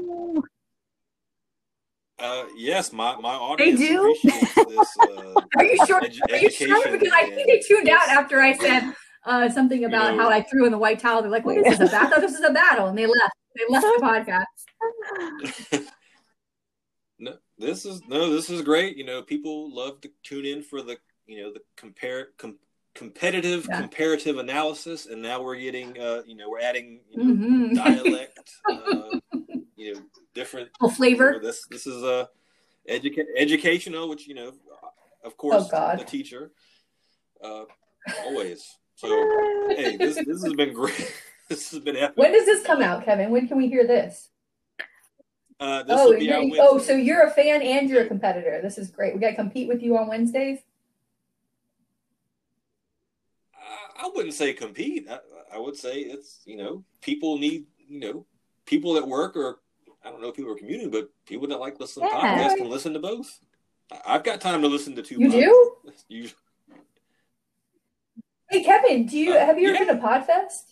Uh, yes, my, my audience they do? appreciates this. Uh, Are you sure? Edu- Are you sure? Because I think they tuned out after I said uh, something about you know, how I threw in the white towel. They're like, "What is this? A battle? I thought this is a battle," and they left. They left the podcast. no, this is no, this is great. You know, people love to tune in for the you know the compare com- competitive yeah. comparative analysis, and now we're getting uh, you know we're adding you know, mm-hmm. dialect. Uh, you know, different Oh, flavor. You know, this this is a uh, educa- educational, which you know, of course, Oh, God. the teacher, uh, always. So hey, this this has been great. This has been epic. When does this come out, Kevin? When can we hear this? Uh, this Oh, will be you're- out Wednesday. oh, so you're a fan and you're a competitor. This is great. We got to compete with you on Wednesdays. I, I wouldn't say compete. I, I would say it's you know people need you know people at work or I don't know if people are commuting, but people that like listening to Yeah. podcasts can listen to both. I- I've got time to listen to two. You podcasts. do? You, Hey, Kevin, do you Uh, have you ever yeah. been to Podfest?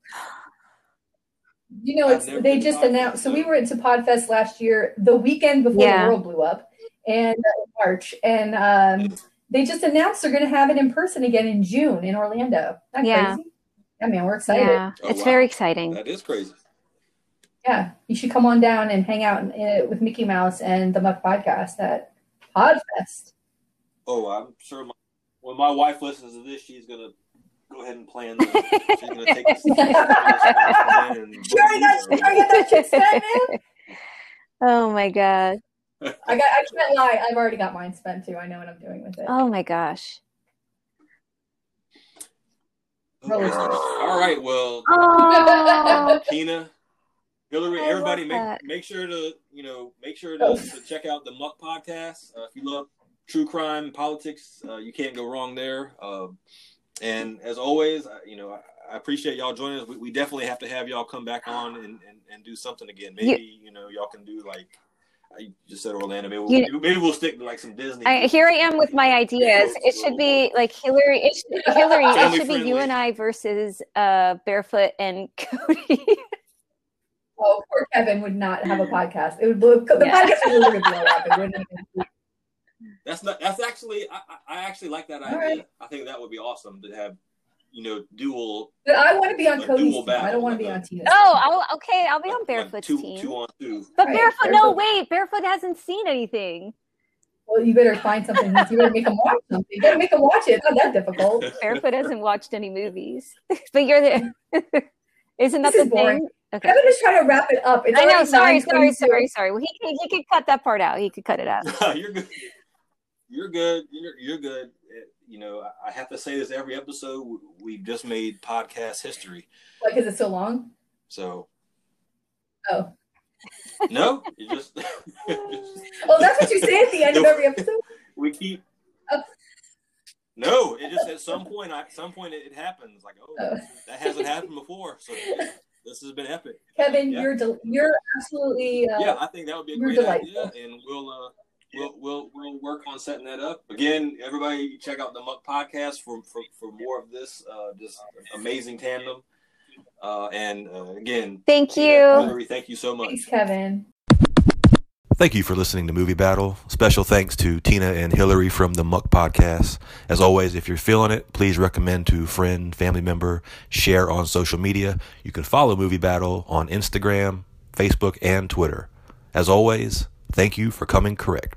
You know, I've it's never they been to just Podfest, announced. So no. we were into Podfest last year, the weekend before Yeah. the world blew up, and uh, in March, and um, they just announced they're going to have it in person again in June in Orlando. Isn't that Yeah. crazy? I mean, we're excited. Yeah, Oh, it's wow. very exciting. that is crazy. Yeah, you should come on down and hang out uh, with Mickey Mouse and the Muck Podcast at Podfest. Oh, I'm sure my, when my wife listens to this, she's gonna go ahead and plan. The, she's gonna take this. She already got, she already got that shit spent, man. Oh my god. I got. I can't lie. I've already got mine spent too. I know what I'm doing with it. Oh my gosh. Roller coaster. All right, well, Oh, Tina, Hillary, I everybody, love make that. make sure to you know make sure Oh. to, to check out the Muck Podcast. Uh, if you love true crime, politics, uh, you can't go wrong there. Um, and as always, I, you know, I, I appreciate y'all joining us. We, we definitely have to have y'all come back on and, and, and do something again. Maybe you know y'all can do like I just said Orlando. Maybe we'll, You- maybe we'll stick to like some Disney. I, here I am with my ideas. It should be like Hillary. It should, Hillary. It Family should be you friendly. and I versus uh, Barefoot and Cody. Oh, poor Kevin would not have a podcast. It would blow. The Yeah. podcast would literally blow up. It wouldn't even. That's not. That's actually. I, I I actually like that idea. right. I think that would be awesome to have, you know, dual. But I want to be on A Cody's dual team. I battle, don't want to be like on a- Tina's. Oh, I'll, okay. I'll be on like Barefoot's two, team. Two on two. But Right, Barefoot, no, Barefoot. wait. Barefoot hasn't seen anything. Well, you better find something. You better make him watch something. You better make him watch it. It's not that difficult. Barefoot hasn't watched any movies. But you're the. Isn't that This the is boring. thing? Okay. Kevin is trying to wrap it up. It's I know. already Sorry, sorry, nine twenty-two. sorry, sorry. Well, he could, he could cut that part out. He could cut it out. You're good. You're good. You're you're good. Uh, You know, I- I have to say this every episode. We've just made podcast history. Like, is it so long? So Oh. no, you just. Oh, that's what you say at the end of No. every episode? We keep. Oh. No, it just at some point. I, at some point, it, it happens. Like, oh, Oh. that hasn't happened before. So this has been epic. Kevin, Yeah. you're del- you're absolutely uh, Yeah, I think that would be a you're great delightful. idea, and we'll uh, we'll we'll we'll work on setting that up. Again, everybody, check out the Muck Podcast for for, for more of this uh, just amazing tandem. Uh, and uh, again, Thank Tina, you. Hillary, thank you so much. Thanks, Kevin. Thank you for listening to Movie Battle. Special thanks to Tina and Hillary from the Muck Podcast. As always, if you're feeling it, please recommend to friend, family member, share on social media. You can follow Movie Battle on Instagram, Facebook, and Twitter. As always, thank you for coming correct.